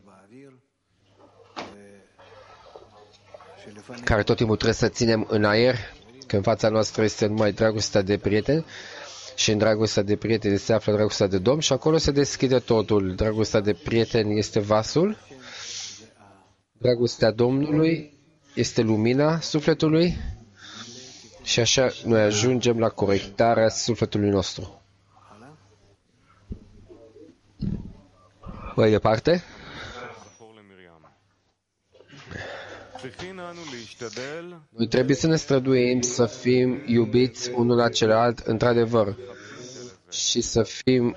care tot timpul trebuie să ținem în aer, că în fața noastră este numai dragostea de prieteni și în dragostea de prieteni se află dragostea de Domn și acolo se deschide totul. Dragostea de prieteni este vasul, dragostea Domnului este lumina sufletului și așa noi ajungem la corectarea sufletului nostru. Mai departe. Noi trebuie să ne străduim să fim iubiți unul la celălalt într-adevăr și să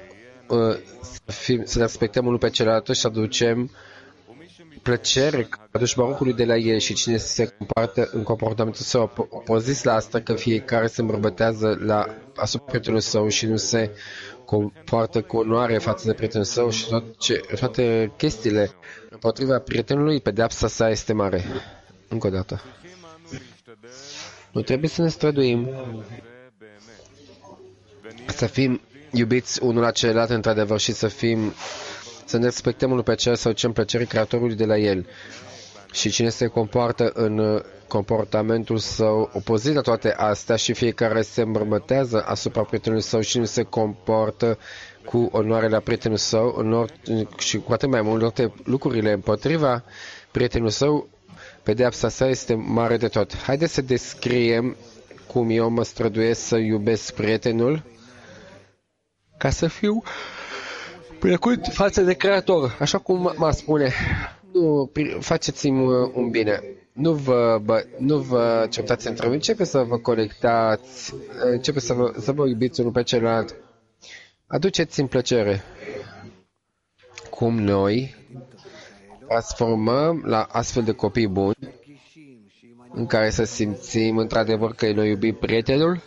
ne respectăm unul pe celălalt și să aducem plăcere, aduci barucului de la el și cine se comportă în comportamentul său opozit la asta, că fiecare se îmbărbătează asupra prietenului său și nu se comportă cu onoare față de prietenul său și toate chestiile împotriva prietenului, pedeapsa sa este mare. Încă o dată. Noi trebuie să ne străduim să fim iubiți unul la celălalt într-adevăr și să ne respectăm unul pe celălalt, să ducem plăcerii Creatorului de la el. Și cine se comportă în comportamentul său opozit la toate astea și fiecare se îmbărbătează asupra prietenului său și nu se comportă cu onoare la prietenul său și cu atât mai mult toate lucrurile împotriva prietenul său, pedeapsa sa este mare de tot. Haideți să descriem cum eu mă străduiesc să iubesc prietenul ca să fiu plăcut față de Creator, așa cum mă spune. Nu, faceți-mi un bine. Nu vă certați între voi, începe să vă conectați, începe să vă iubiți unul pe celălalt. Aduceți-mi plăcere. Cum noi transformăm la astfel de copii buni, în care să simțim într-adevăr că noi iubim prietenul,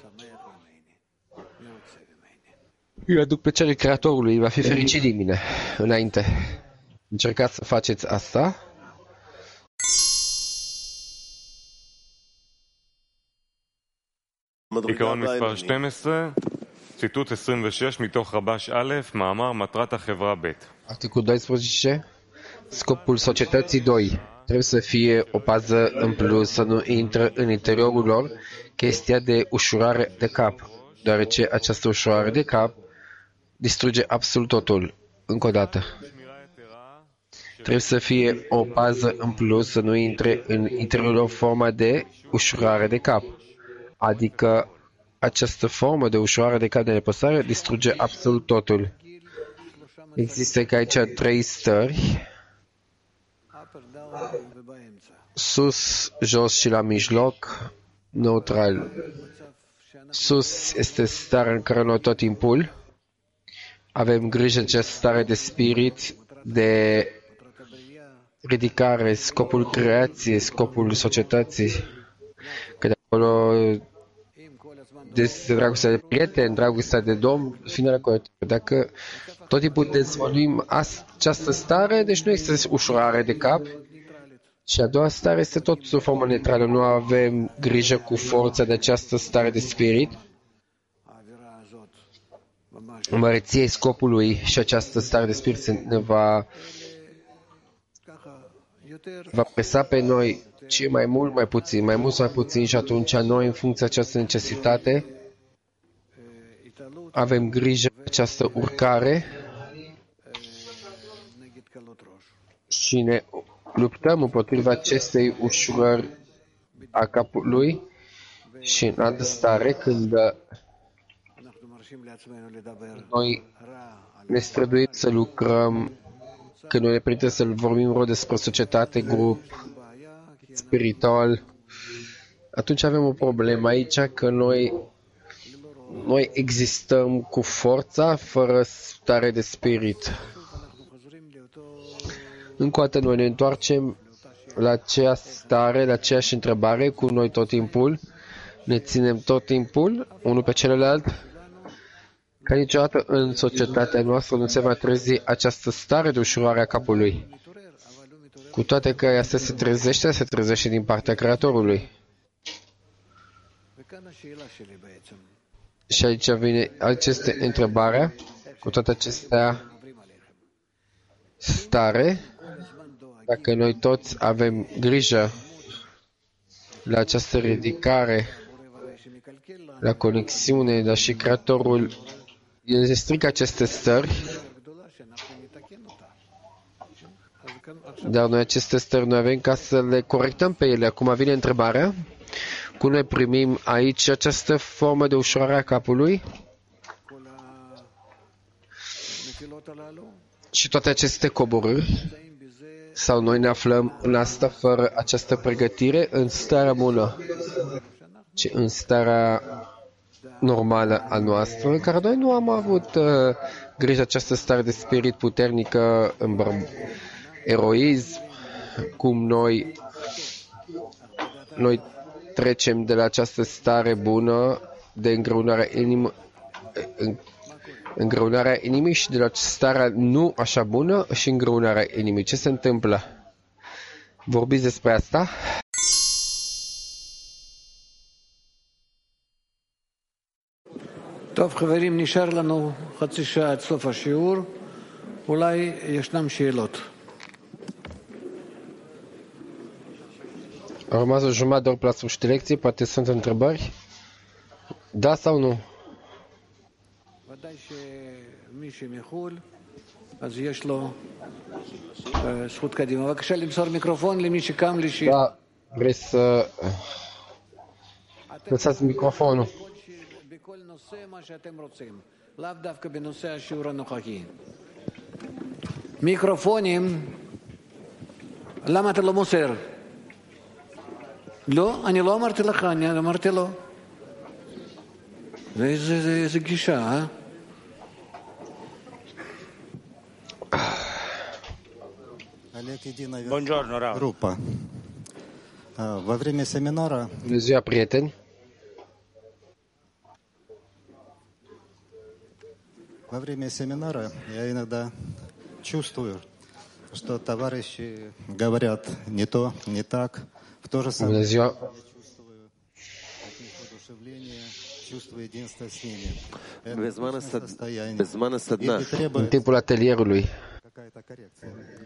eu aduc plăcerii Creatorului, va fi fericit din mine, înainte. Încercați să faceți asta. עיקרון מספר 12, ציטוט 26 מתוך רבש א', מאמר מטרת החברה ב'. Articolul 12, scopul societății 2. Trebuie să fie o pază în plus, să nu intră în interiorul lor chestia de ușurare de cap, deoarece această ușurare de cap distruge absolut totul. Încă o dată. Trebuie să fie o pază în plus, să nu intre în interiorul lor forma de ușurare de cap. Adică această formă de ușurare de cap de nepăsare distruge absolut totul. Există că aici 3 stări, sus, jos și la mijloc, neutral. Sus este starea în care noi tot timpul avem grijă de această stare de spirit, de ridicare, scopul creației, scopul societății, că de acolo dragostea de prieten, dragostea de domn, finală corectă. Dacă tot timpul dezvăluim această stare, deci nu există ușurare de cap. Și a doua stare este tot sub formă neutrală. Nu avem grijă cu forța de această stare de spirit. Măreției scopului și această stare de spirit ne va presa pe noi ce mai mult, mai puțin, mai mult sau mai puțin, și atunci noi, în funcție de această necesitate, avem grijă de această urcare și ne luptăm împotriva acestei ușurări a capului. Și în altă stare, când noi ne străduim să lucrăm, când noi ne permitem să vorbim rău despre societate, grup, spiritual, atunci avem o problemă aici, că noi existăm cu forța, fără stare de spirit. Încă o dată noi ne întoarcem la aceeași stare, la aceeași întrebare cu noi tot timpul, ne ținem tot timpul unul pe celălalt, ca niciodată în societatea noastră nu se va trezi această stare de ușurare a capului. Cu toate că ea se trezește din partea Creatorului. Și aici vine această întrebare, cu toate acestea stare, dacă noi toți avem grijă la această ridicare, la conexiune, dar și Creatorul el strică aceste stări, dar noi aceste stări noi avem ca să le corectăm pe ele. Acum vine întrebarea, cum noi primim aici această formă de ușurare a capului și toate aceste coborâri, sau noi ne aflăm în asta fără această pregătire, în starea bună, ci în starea normală a noastră, în care noi nu am avut grijă această stare de spirit puternică, eroism, cum noi trecem de la această stare bună de îngreunarea inimii și de la starea nu așa bună și îngreunarea inimii. Ce se întâmplă? Vorbiți despre asta? טוב, חברים, נשאר לנו חצי שעה עד סוף השיעור. אולי ישנם שאלות. A rămas o jumătate de oră la sfârșitul lecției, poate sunt întrebări? Da sau nu? ודאי שמי שמחו"ל, אז יש לו זכות קדימה. בבקשה למסור מיקרופון למי שקם לשיעור. Da, vrei să lăsați microfonul. בכל נושא מה שאתם רוצים, לאו דווקא בנושא השיעור הנוכחי. מיקרופונים, למה אתה לא מוסר? לא, אני לא אמרתי לך, אני אמרתי לו. איזה גישה, אה? Buongiorno, Raul. Группа. Во время семинара Bună ziua, prieteni! Во время семинара я иногда чувствую, что товарищи говорят не то, не так. В то же самое время чувствую от них воодушевление, чувствую единство с ними. Это состояние. Или требует În timpul atelierului, какая-то коррекция.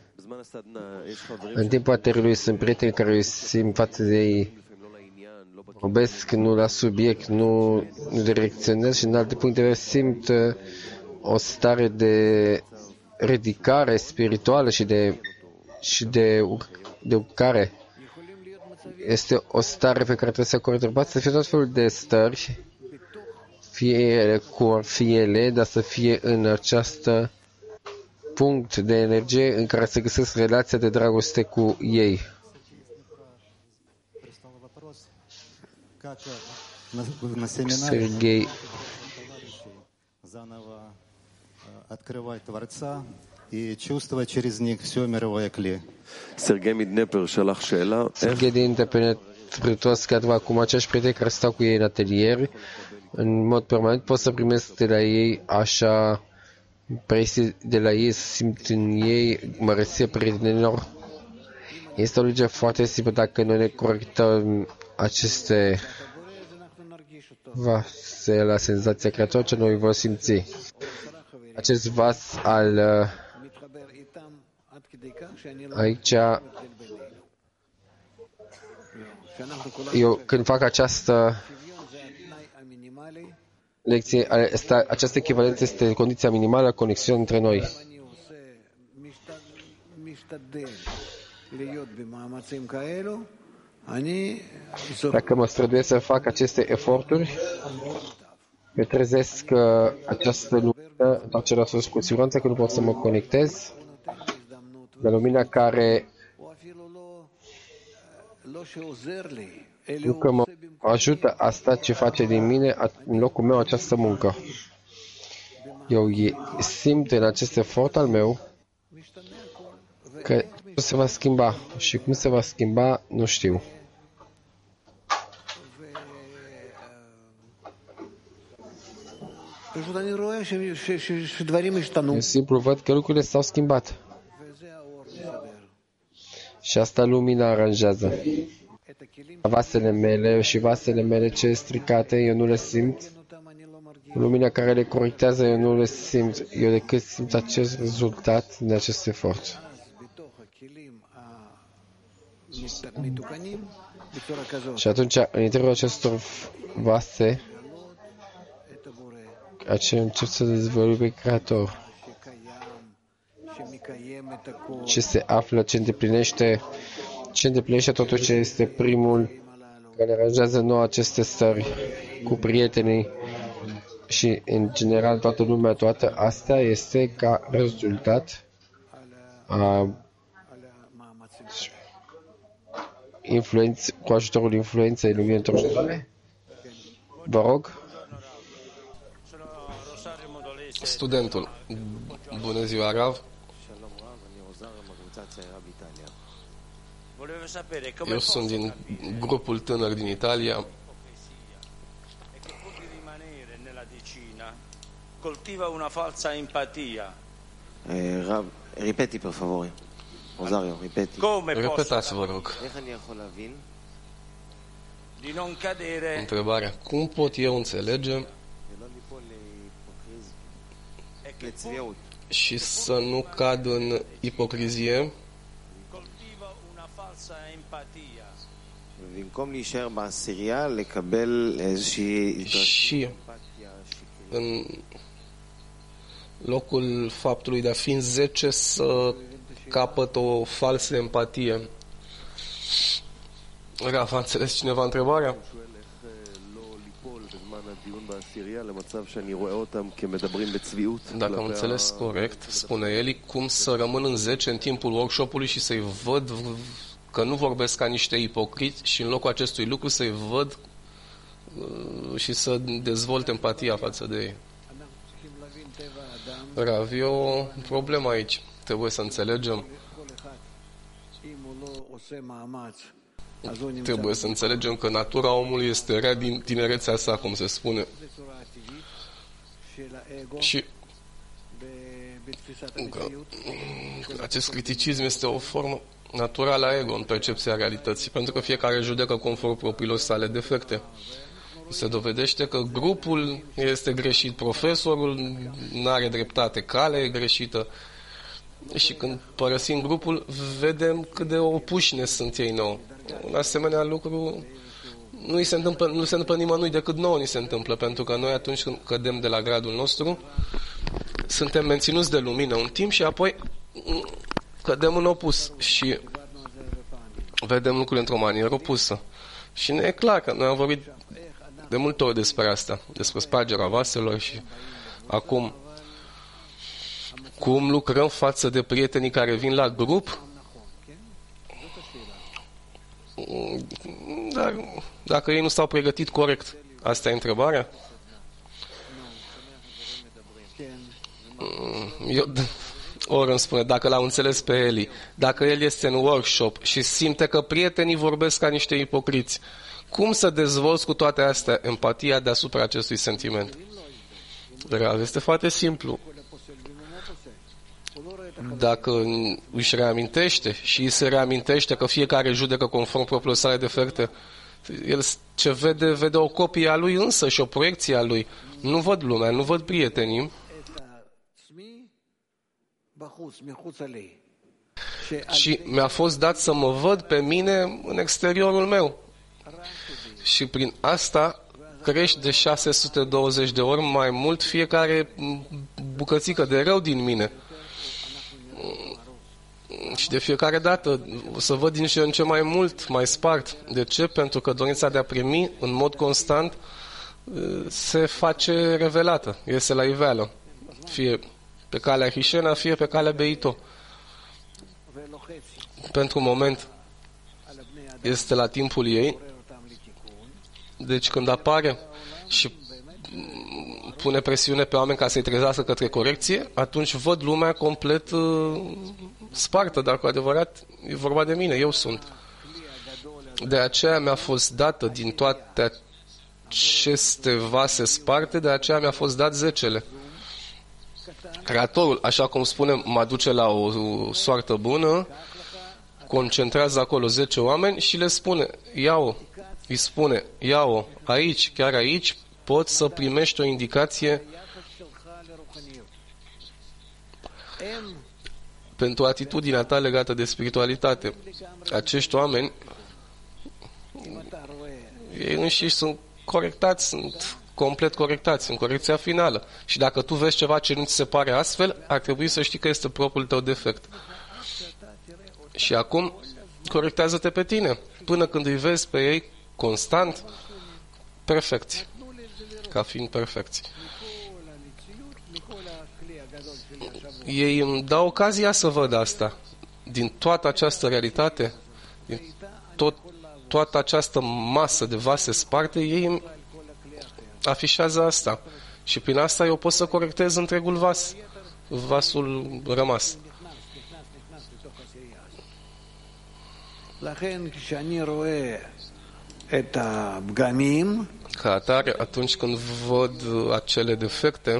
în timpul atelierului sunt prieteni care simt față de ei vorbesc nu la subiect, nu direcționez și în alte puncte de vedere simt o stare de ridicare spirituală și de urcare. Este o stare pe care trebuie să controlați, să fie tot felul de stări, fie ele cum ar fi ele, dar să fie în această punct de energie în care se găsesc relația de dragoste cu ei. Serghei Serghei din Dnepropetrovsk adva acum acești prieteni care stau cu ei în atelier, în mod permanent pot să primesc de la ei așa impresii de la ei, să simt în ei măreția prietenilor. Este o lege foarte simplă. Dacă noi ne corectăm aceste vase la senzația creatorului, noi vom simți. Acest vas al aici eu când fac această lecție, această echivalență este condiția minimală a conexiunii între noi. Dacă mă străduiesc să fac aceste eforturi, eu trezesc că această lumină, întoarcerea sus cu siguranță că nu pot să mă conectez la lumina care nu că mă ajută asta ce face din mine în locul meu această muncă. Eu simt în acest efort al meu că nu se va schimba și cum se va schimba nu știu. Eu simplu văd că lucrurile s-au schimbat. Și asta lumina aranjează. Vasele mele și vasele mele ce stricate, eu nu le simt. Lumina care le corectează, eu nu le simt. Eu decât simt acest rezultat din acest efort. Și atunci, în interiorul acestor vase, aceea încep să dezvăluie Creator. Ce se află, ce îndeplinește totul ce este primul care aranjează nou aceste stări cu prietenii și în general toată lumea, toată asta este ca rezultat a cu ajutorul influenței lumii întorcătoare. Vă rog. Studentul. Bună ziua, Rav. Eu sunt din grupul tânăr din Italia. Coltiva una falsa empatia. Rav, ripeti per favore. Rosario, ripeti. Repetați, vă rog. Întrebarea. Cum pot eu înțelege și să nu cad în ipocrizie și în locul faptului de a fi în 10 să capăt o falsă empatie. Raf, a înțeles cineva întrebarea? Dacă am înțeles corect, spune Eli, cum să rămân în 10 în timpul workshop-ului și să-i văd că nu vorbesc ca niște ipocriți și în locul acestui lucru să-i văd și să dezvolt empatia față de ei. Rav, e o problemă aici. Trebuie să înțelegem. Trebuie să înțelegem că natura omului este rea din tinerețea sa, cum se spune. Și că acest criticism este o formă naturală a ego în percepția realității, pentru că fiecare judecă conform propriilor sale defecte. Se dovedește că grupul este greșit, profesorul nu are dreptate, calea e greșită. Și când părăsim grupul, vedem cât de opuși ne sunt ei nouă. Un asemenea lucru nu se întâmplă nimănui decât nouă ni se întâmplă, pentru că noi atunci când cădem de la gradul nostru, suntem menținuți de lumină un timp și apoi cădem în opus și vedem lucrurile într-o manieră opusă. Și ne e clar că noi am vorbit de multe ori despre asta, despre spargerea vaselor și acum Cum lucrăm față de prietenii care vin la grup? Dar dacă ei nu s-au pregătit corect, asta e întrebarea? Ori îmi spune, dacă l-au înțeles pe Eli, dacă el este în workshop și simte că prietenii vorbesc ca niște ipocriți, cum să dezvolți cu toate astea empatia deasupra acestui sentiment? Este foarte simplu. Dacă își reamintește și îi se reamintește că fiecare judecă conform propriilor sale defecte, el ce vede o copie a lui însă și o proiecție a lui. Nu văd lumea, nu văd prietenii. Și mi-a fost dat să mă văd pe mine în exteriorul meu. Și prin asta crești de 620 de ori mai mult fiecare bucățică de rău din mine. Și de fiecare dată o să văd din ce în ce mai mult, mai spart. De ce? Pentru că dorința de a primi în mod constant se face revelată, iese la iveală. Fie pe calea Hișena, fie pe calea Beito. Pentru un moment este la timpul ei. Deci când apare și pune presiune pe oameni ca să-i trezească către corecție, atunci văd lumea complet spartă, dar cu adevărat e vorba de mine, eu sunt. De aceea mi-a fost dată din toate aceste vase sparte, de aceea mi-a fost dat 10-le. Creatorul, așa cum spunem, mă duce la o soartă bună, concentrează acolo 10 oameni și le spune, ia-o, îi spune, ia-o, aici, chiar aici, poți să primești o indicație pentru atitudinea ta legată de spiritualitate. Acești oameni, ei înșiși sunt corectați, sunt complet corectați, în corecția finală. Și dacă tu vezi ceva ce nu ți se pare astfel, ar trebui să știi că este propriul tău defect. Și acum, corectează-te pe tine, până când îi vezi pe ei constant perfecți, ca fiind perfecți. Ei îmi dau ocazia să văd asta. Din toată această realitate, din toată această masă de vase sparte, ei îmi afișează asta. Și prin asta eu pot să corectez întregul vas, vasul rămas. Ca atare, atunci când văd acele defecte,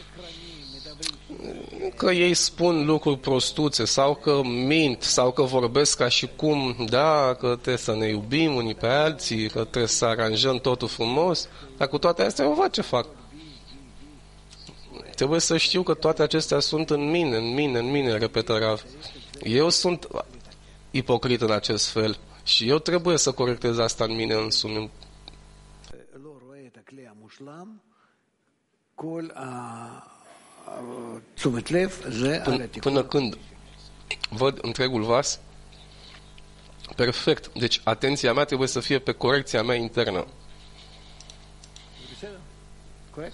că ei spun lucruri prostuțe sau că mint sau că vorbesc ca și cum, da, că trebuie să ne iubim unii pe alții, că trebuie să aranjăm totul frumos, dar cu toate astea eu văd ce fac. Trebuie să știu că toate acestea sunt în mine, repetă Rav. Eu sunt ipocrit în acest fel și eu trebuie să corectez asta în mine însumi. Până când văd întregul vas perfect. Deci atenția mea trebuie să fie pe corecția mea internă. Corect?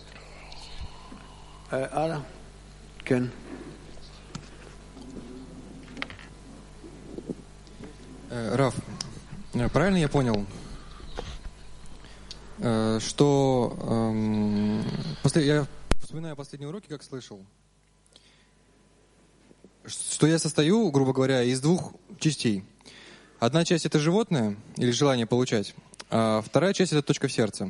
Ala? Ken? Раф, правильно я понял, что я вспоминаю последние уроки, как слышал, что я состою, грубо говоря, из двух частей. Одна часть — это животное, или желание получать, а вторая часть — это точка в сердце.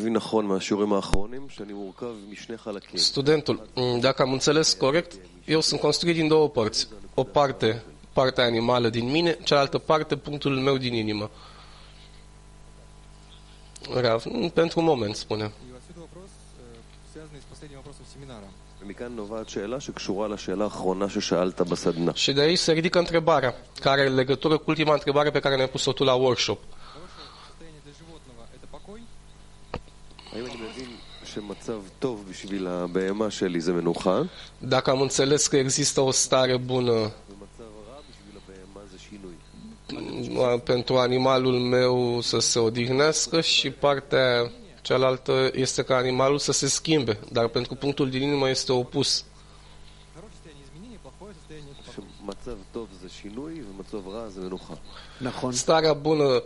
Studentul, dacă am înțeles corect, eu sunt construit din două părți. O parte, partea animală din mine, cealaltă parte, punctul meu din inimă. Rav, pentru un moment, spune. Și de aici se ridică întrebarea, care are legătură cu ultima întrebare pe care ne-ai pus-o tu la workshop. Dacă am înțeles că există o stare bună pentru animalul meu să se odihnească și partea cealaltă este ca animalul să se schimbe, dar pentru punctul din inimă este opus. Starea bună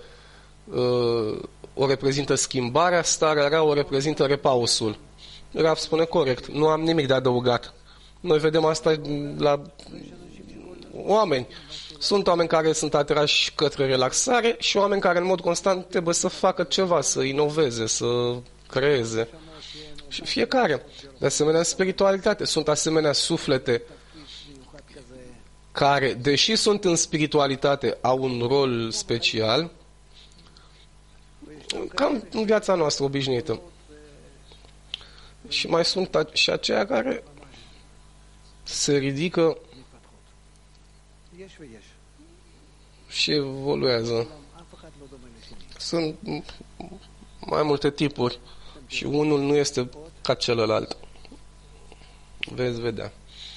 o reprezintă schimbarea, starea rea o reprezintă repausul. Rav spune corect, nu am nimic de adăugat. Noi vedem asta la oameni. Sunt oameni care sunt atrași către relaxare și oameni care în mod constant trebuie să facă ceva, să inoveze, să creeze. Și fiecare. De asemenea, în spiritualitate sunt asemenea suflete care, deși sunt în spiritualitate, au un rol special, cam în viața noastră obișnuită. Și mai sunt și aceia care se ridică și evoluează. Sunt mai multe tipuri și unul nu este ca celălalt. Veți vedea.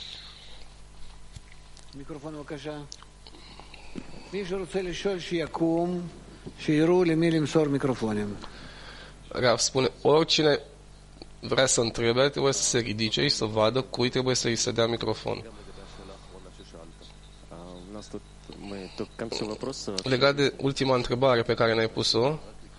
מיקרופון בבקשה. מי שרוצה לשאול שיקום, שיראו למי למסור מיקרופונים. Rav spune, oricine vrea să întrebe, trebuie să se ridice și să vadă cui trebuie să îi se dea microfon. Legat de ultima întrebare pe care ne-ai pus-o,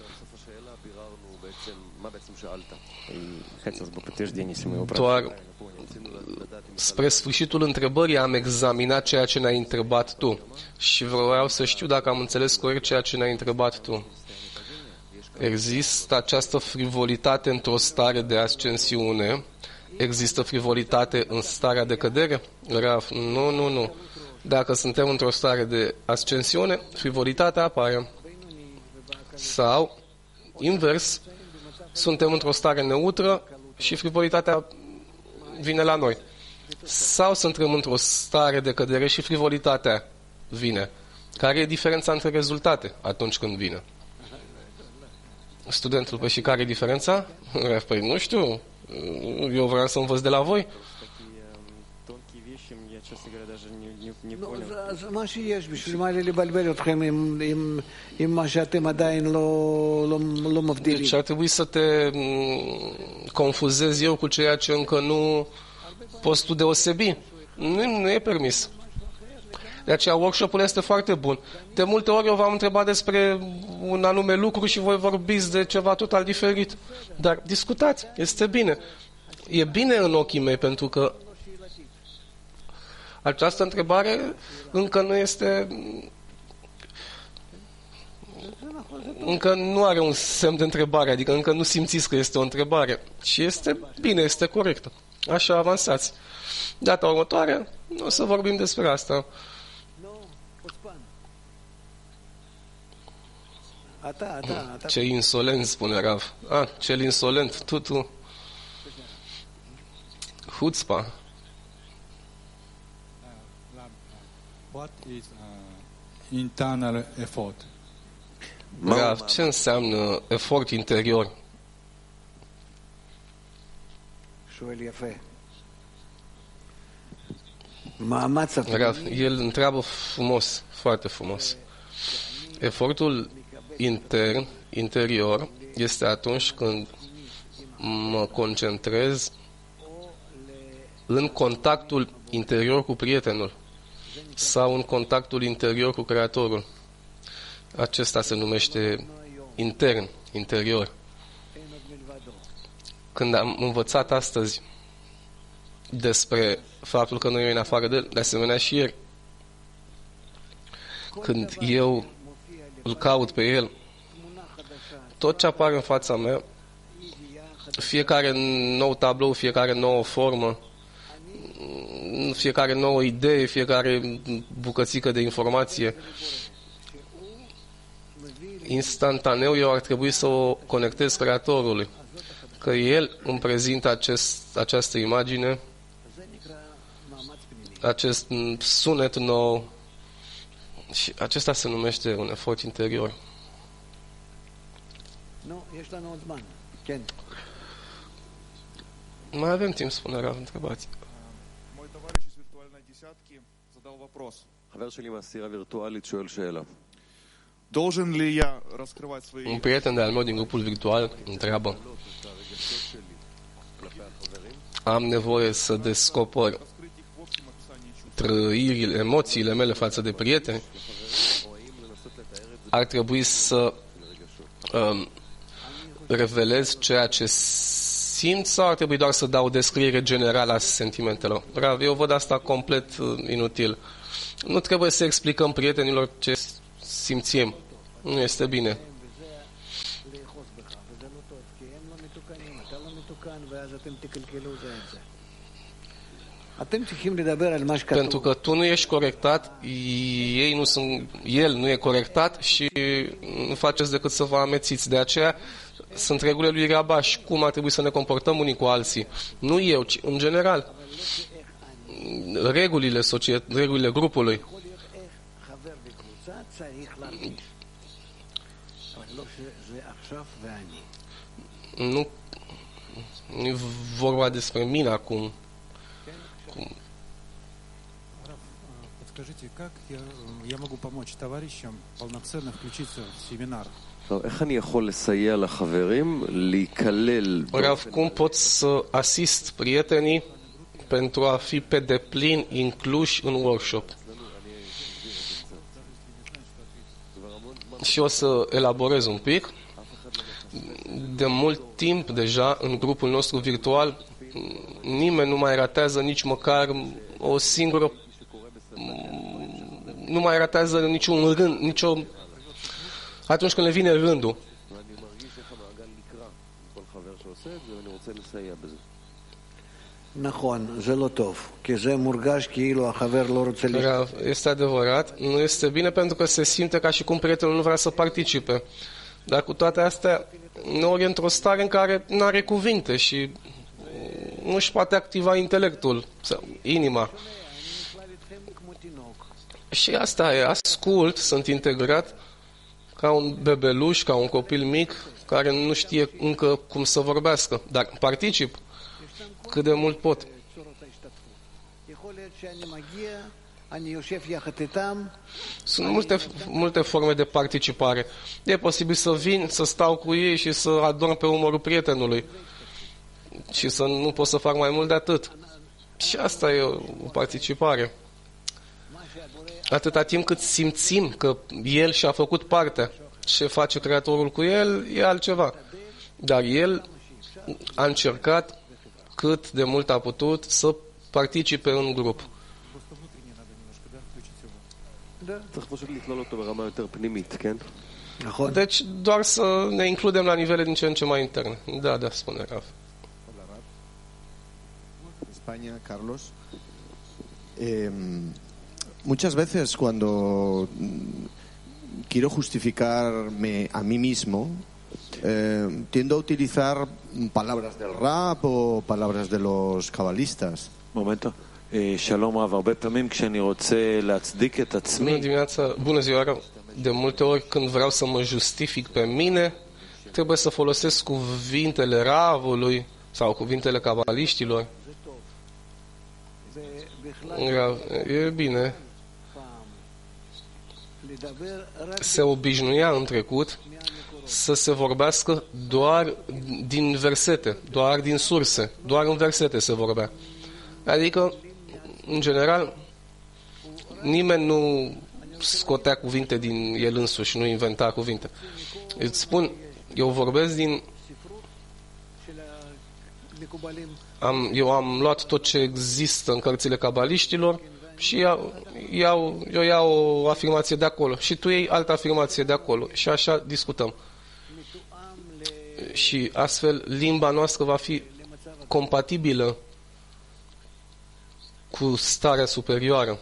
doar spre sfârșitul întrebării am examinat ceea ce ne-ai întrebat tu și vreau să știu dacă am înțeles corect ceea ce ne-ai întrebat tu. Există această frivolitate într-o stare de ascensiune? Există frivolitate în starea de cădere? Rav, nu. Dacă suntem într-o stare de ascensiune, frivolitatea apare. Sau, invers, suntem într-o stare neutră și frivolitatea vine la noi. Sau suntem într-o stare de cădere și frivolitatea vine. Care e diferența între rezultate atunci când vine? Studentul, păi și care e diferența? Păi nu știu, eu vreau să învăț de la voi. אז מה שיש, בשביל מה לבלבל אתכם עם מה שאתם עדיין לא מבדילים. Deci ar trebui să te confuzezi eu cu ceea ce încă nu poți tu deosebi. Nu e permis. De aceea workshop-ul este foarte bun. De multe ori eu v-am întrebat despre un anume lucru și voi vorbiți de ceva total diferit. Dar discutați, este bine. E bine în ochii mei pentru că această întrebare încă nu este... Încă nu are un semn de întrebare, adică încă nu simțiți că este o întrebare. Și este bine, este corectă. Așa avansați. Data următoare o să vorbim despre asta. Ce insolent, spune Rav. Cel insolent, tu. Chutzpah. What is internal effort? Rav, ce înseamnă efort interior? Rav, el întreabă frumos, foarte frumos. Efortul interior este atunci când mă concentrez în contactul interior cu prietenul sau în contactul interior cu Creatorul. Acesta se numește intern, interior. Când am învățat astăzi despre faptul că nu e în afară de el, de asemenea și ieri, când eu îl caut pe el, tot ce apare în fața mea, fiecare nou tablou, fiecare nouă formă, fiecare nouă idee, fiecare bucățică de informație, instantaneu eu ar trebui să o conectez Creatorului. Că El îmi prezintă această imagine, acest sunet nou și acesta se numește un efort interior. Mai avem timp, spune Rav, întrebați. Un prieten de-al meu din grupul virtual întreabă: am nevoie să descoper trăirile, emoțiile mele față de prieteni, ar trebui să revelez ceea ce simt sau ar trebui doar să dau o descriere generală a sentimentelor? Rav, eu văd asta complet inutil. Nu trebuie să explicăm prietenilor ce simțim. Nu este bine. Pentru că tu nu ești corectat, el nu e corectat și nu faceți decât să vă amețiți. De aceea sunt regulile lui Rabash, cum ar trebui să ne comportăm unii cu alții. Nu eu, ci în general. Regulile grupului. Nu e vorba despre mine acum. Подскажите, как я могу помочь товарищам полноценно включиться в семинар? איך אני יכול לסייע לחברים להיכלל? Rav, cum pot să asist prietenii pentru a fi pe deplin incluși în workshop? Și o să elaborez un pic. De mult timp deja în grupul nostru virtual nimeni nu mai ratează nici măcar o singură, nu mai ratează niciun rând, atunci când le vine rândul. Este adevărat, nu este bine pentru că se simte ca și cum prietenul nu vrea să participe. Dar cu toate astea, uneori e într-o stare în care nu are cuvinte și nu își poate activa intelectul sau inima. Și asta e, ascult, sunt integrat ca un bebeluș, ca un copil mic care nu știe încă cum să vorbească, dar particip cât de mult pot. Sunt multe forme de participare. E posibil să vin, să stau cu ei și să adorm pe umărul prietenului și să nu pot să fac mai mult de atât. Și asta e o participare. Atâta timp cât simțim că el și-a făcut partea, ce face Creatorul cu el e altceva. Dar el a încercat cât de mult a putut să participe în grup. Deci doar să ne includem la nivele din ce în ce mai interne. Da, spune Rav. España, Carlos. Muchas veces cuando quiero justificarme a mí mismo, tiendo a utilizar palabras del rap o palabras de los cabalistas. Momento. שלום רב, הרבה פעמים כשאני רוצה להצדיק את עצמי. Bună ziua, Rav. De multe ori când vreau să mă justific pe mine, trebuie să folosesc cuvintele Ravului sau cuvintele cabaliștilor. E bine. Se obișnuia în trecut să se vorbească doar din versete, doar din surse, doar în versete se vorbea. Adică, în general, nimeni nu scotea cuvinte din el însuși, nu inventa cuvinte. Îți spun, eu vorbesc din... Eu am luat tot ce există în cărțile cabaliștilor și eu iau o afirmație de acolo și tu iei altă afirmație de acolo și așa discutăm. Și astfel limba noastră va fi compatibilă cu starea superioară.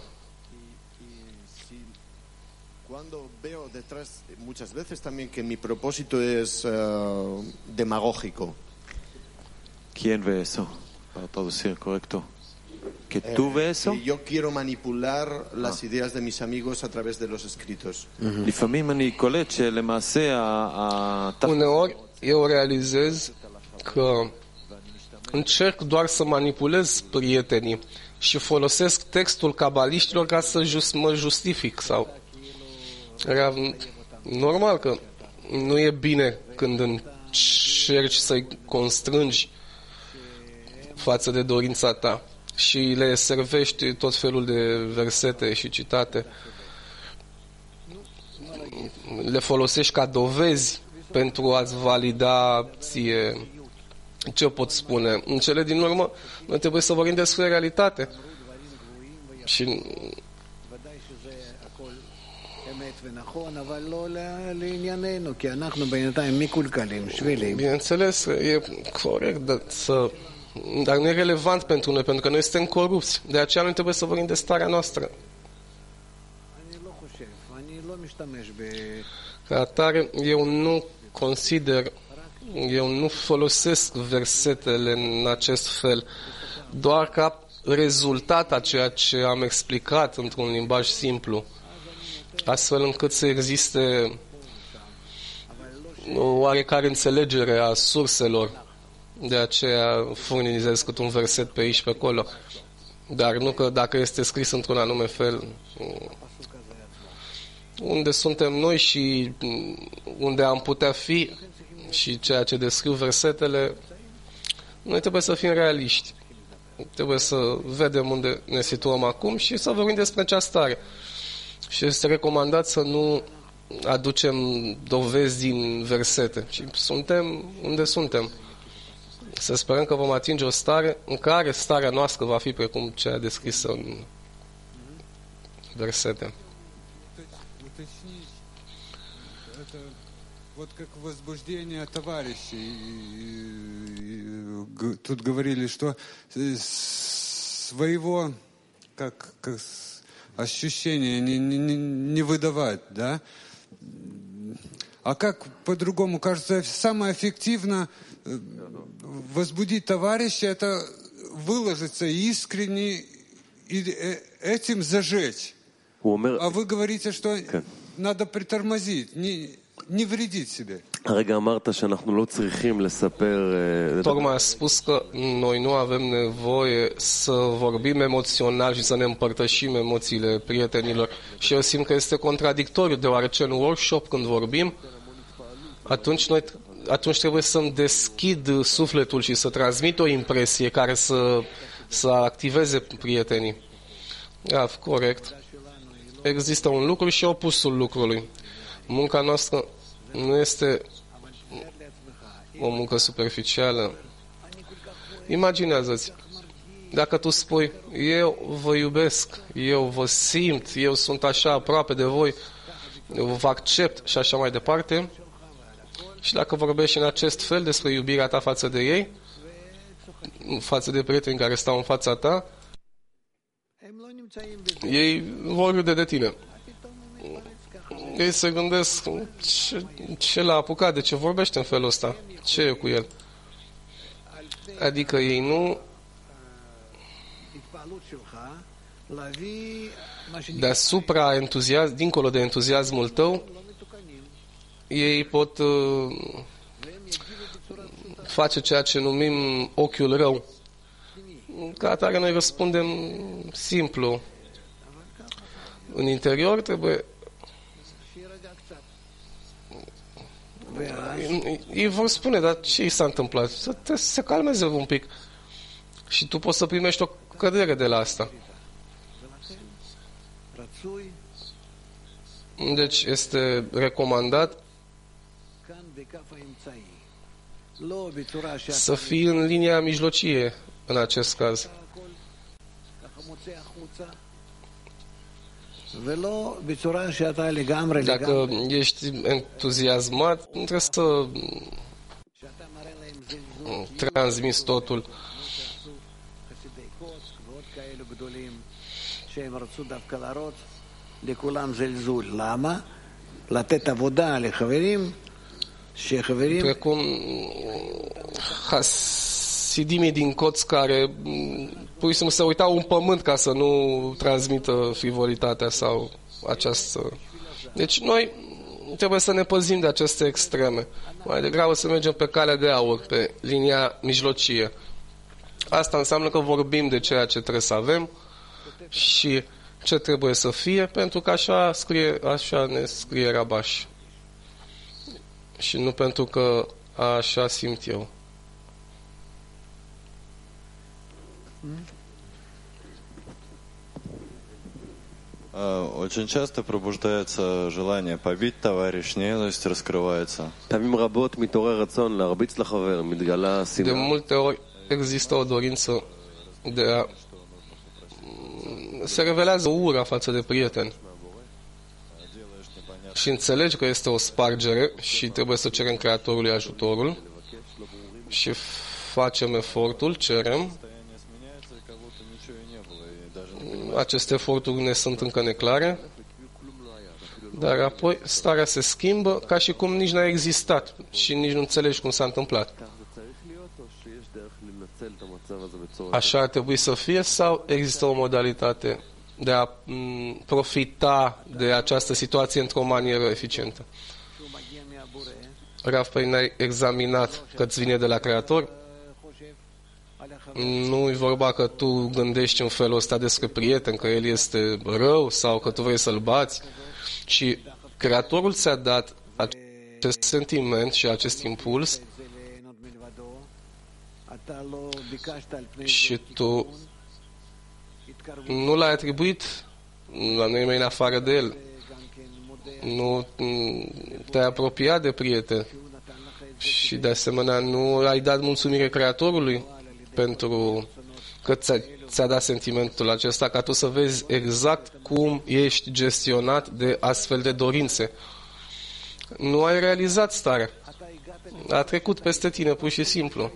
Cuando veo detrás muchas veces también que mi propósito es demagógico. ¿Quién ve eso? Para traducir correcto. ¿Que tú ves eso? Yo quiero manipular las ideas de mis amigos a través de los escritos. לפעמים אני קולט שלמעשה uneori eu realizez că încerc doar să manipulez prietenii și folosesc textul cabaliștilor ca să mă justific sau normal că nu e bine când încerci să-i constrângi față de dorința ta. și le servești tot felul de versete și citate, le folosești ca dovezi pentru a-ți valida ție ce pot spune. În cele din urmă, noi trebuie să vorbim despre realitate. Și bineînțeles, e corect, dar nu e relevant pentru noi, pentru că noi suntem corupți. De aceea noi trebuie să vorbim de starea noastră. Ca atare, eu nu folosesc versetele în acest fel, doar ca rezultat a ceea ce am explicat într-un limbaj simplu, astfel încât să existe o oarecare înțelegere a surselor. De aceea furnizez cât un verset pe aici și pe acolo. Dar nu că dacă este scris într-un anume fel, unde suntem noi și unde am putea fi și ceea ce descriu versetele, noi trebuie să fim realiști. Trebuie să vedem unde ne situăm acum și să vorbim despre această stare. Și este recomandat să nu aducem dovezi din versete, ci suntem unde suntem. Să sperăm că vom atinge o stare în care starea noastră va fi precum cea descrisă în versete. Вот как возбуждение товарищей. Тут говорили, что своего как ощущения не выдавать, да? А как по-другому? Кажется, самое эффективно возбудить товарища, это выложиться искренне и этим зажечь. А вы говорите, что надо притормозить, не вредить себе. הרגע אמרת שאנחנו לא צריכים לספר... Tocmai a spus că noi nu avem nevoie să vorbim emoțional și să ne împărtășim emoțiile prietenilor. Și eu simt că este contradictoriu, deoarece în workshop când vorbim, atunci trebuie să-mi deschid sufletul și să transmit o impresie care să activeze prietenii. Da, corect. Există un lucru și opusul lucrului. Munca noastră nu este o muncă superficială. Imaginează-ți, dacă tu spui, eu vă iubesc, eu vă simt, eu sunt așa aproape de voi, eu vă accept și așa mai departe, și dacă vorbești în acest fel despre iubirea ta față de ei, față de prieteni care stau în fața ta, ei vor râde de tine. Ei se gândesc ce l-a apucat, de ce vorbește în felul ăsta, ce e cu el. Adică ei nu... Deasupra entuziasm, dincolo de entuziasmul tău, ei pot face ceea ce numim ochiul rău. Ca atare noi răspundem simplu. În interior trebuie... Ei vor spune, dar ce i s-a întâmplat? Să se calmeze un pic. Și tu poți să primești o cădere de la asta. Deci este recomandat să fii în linia mijlocie în acest caz. Dacă ești entuziasmat, nu trebuie să transmiți totul. Precum hasidimii din Coț care pur și simplu se uitau în pământ ca să nu transmită frivolitatea sau această... Deci noi trebuie să ne păzim de aceste extreme. Mai degrabă să mergem pe calea de aur, pe linia mijlocie. Asta înseamnă că vorbim de ceea ce trebuie să avem și ce trebuie să fie, pentru că așa ne scrie Rabash. Și nu pentru că așa simt eu. Очень часто пробуждается желание побить товарищ, ненависть раскрывается. פעמים רבות מתעורר רצון להרביץ לחבר, מתגלה De שנאה. multe ori există o dorință de a... Se revelează ura față de prieten. Și înțelegi că este o spargere și trebuie să cerem Creatorului ajutorul și facem efortul, cerem. Aceste eforturi ne sunt încă neclare, dar apoi starea se schimbă ca și cum nici n-a existat și nici nu înțelegi cum s-a întâmplat. Așa ar trebui să fie sau există o modalitate de a profita de această situație într-o manieră eficientă? Rav, păi n-ai examinat că îți vine de la Creator? Nu e vorba că tu gândești în felul ăsta despre prieten, că el este rău sau că tu vrei să-l bați, ci Creatorul ți-a dat acest sentiment și acest impuls și tu nu l-ai atribuit la nimeni în afară de el. Nu te-ai apropiat de prieten și de asemenea nu ai dat mulțumire Creatorului pentru că ți-a dat sentimentul acesta, ca tu să vezi exact cum ești gestionat de astfel de dorințe. Nu ai realizat starea. A trecut peste tine, pur și simplu.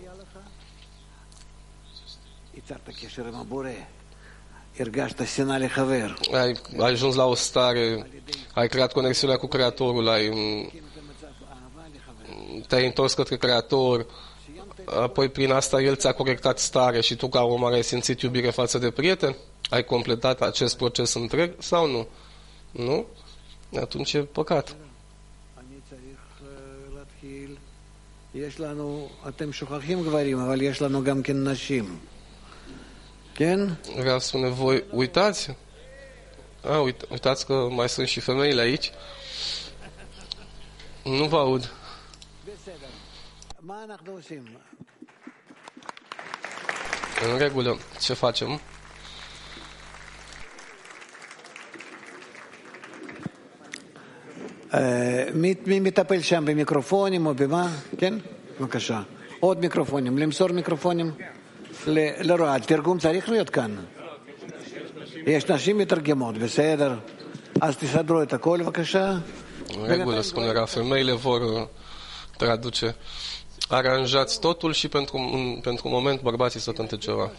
Ai ajuns la o stare, ai creat conexiunea cu Creatorul, te-ai întors către Creator, apoi prin asta el ți-a corectat starea și tu ca urmare ai simțit iubire față de prieten? Ai completat acest proces întreg sau nu? Nu? Atunci e păcat. אתם שוכחים גברים, אבל יש לנו גם כן נשים. כן? Vreau să spune, voi uitați? Uitați că mai sunt și femeile aici? Nu vă aud. În regulă, ce facem? מי מטפל שם במיקרופונים או במה? כן? בבקשה. עוד מיקרופונים, למסור מיקרופונים לרוע. תרגום צריך להיות כאן. יש נשים מתרגמות, בסדר. אז תסדרו את הכל בבקשה. În regulă, spune Rav, femeile vor traduce. Aranjați totul și pentru un moment bărbații să cânte ceva.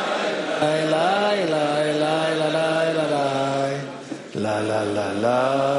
la la la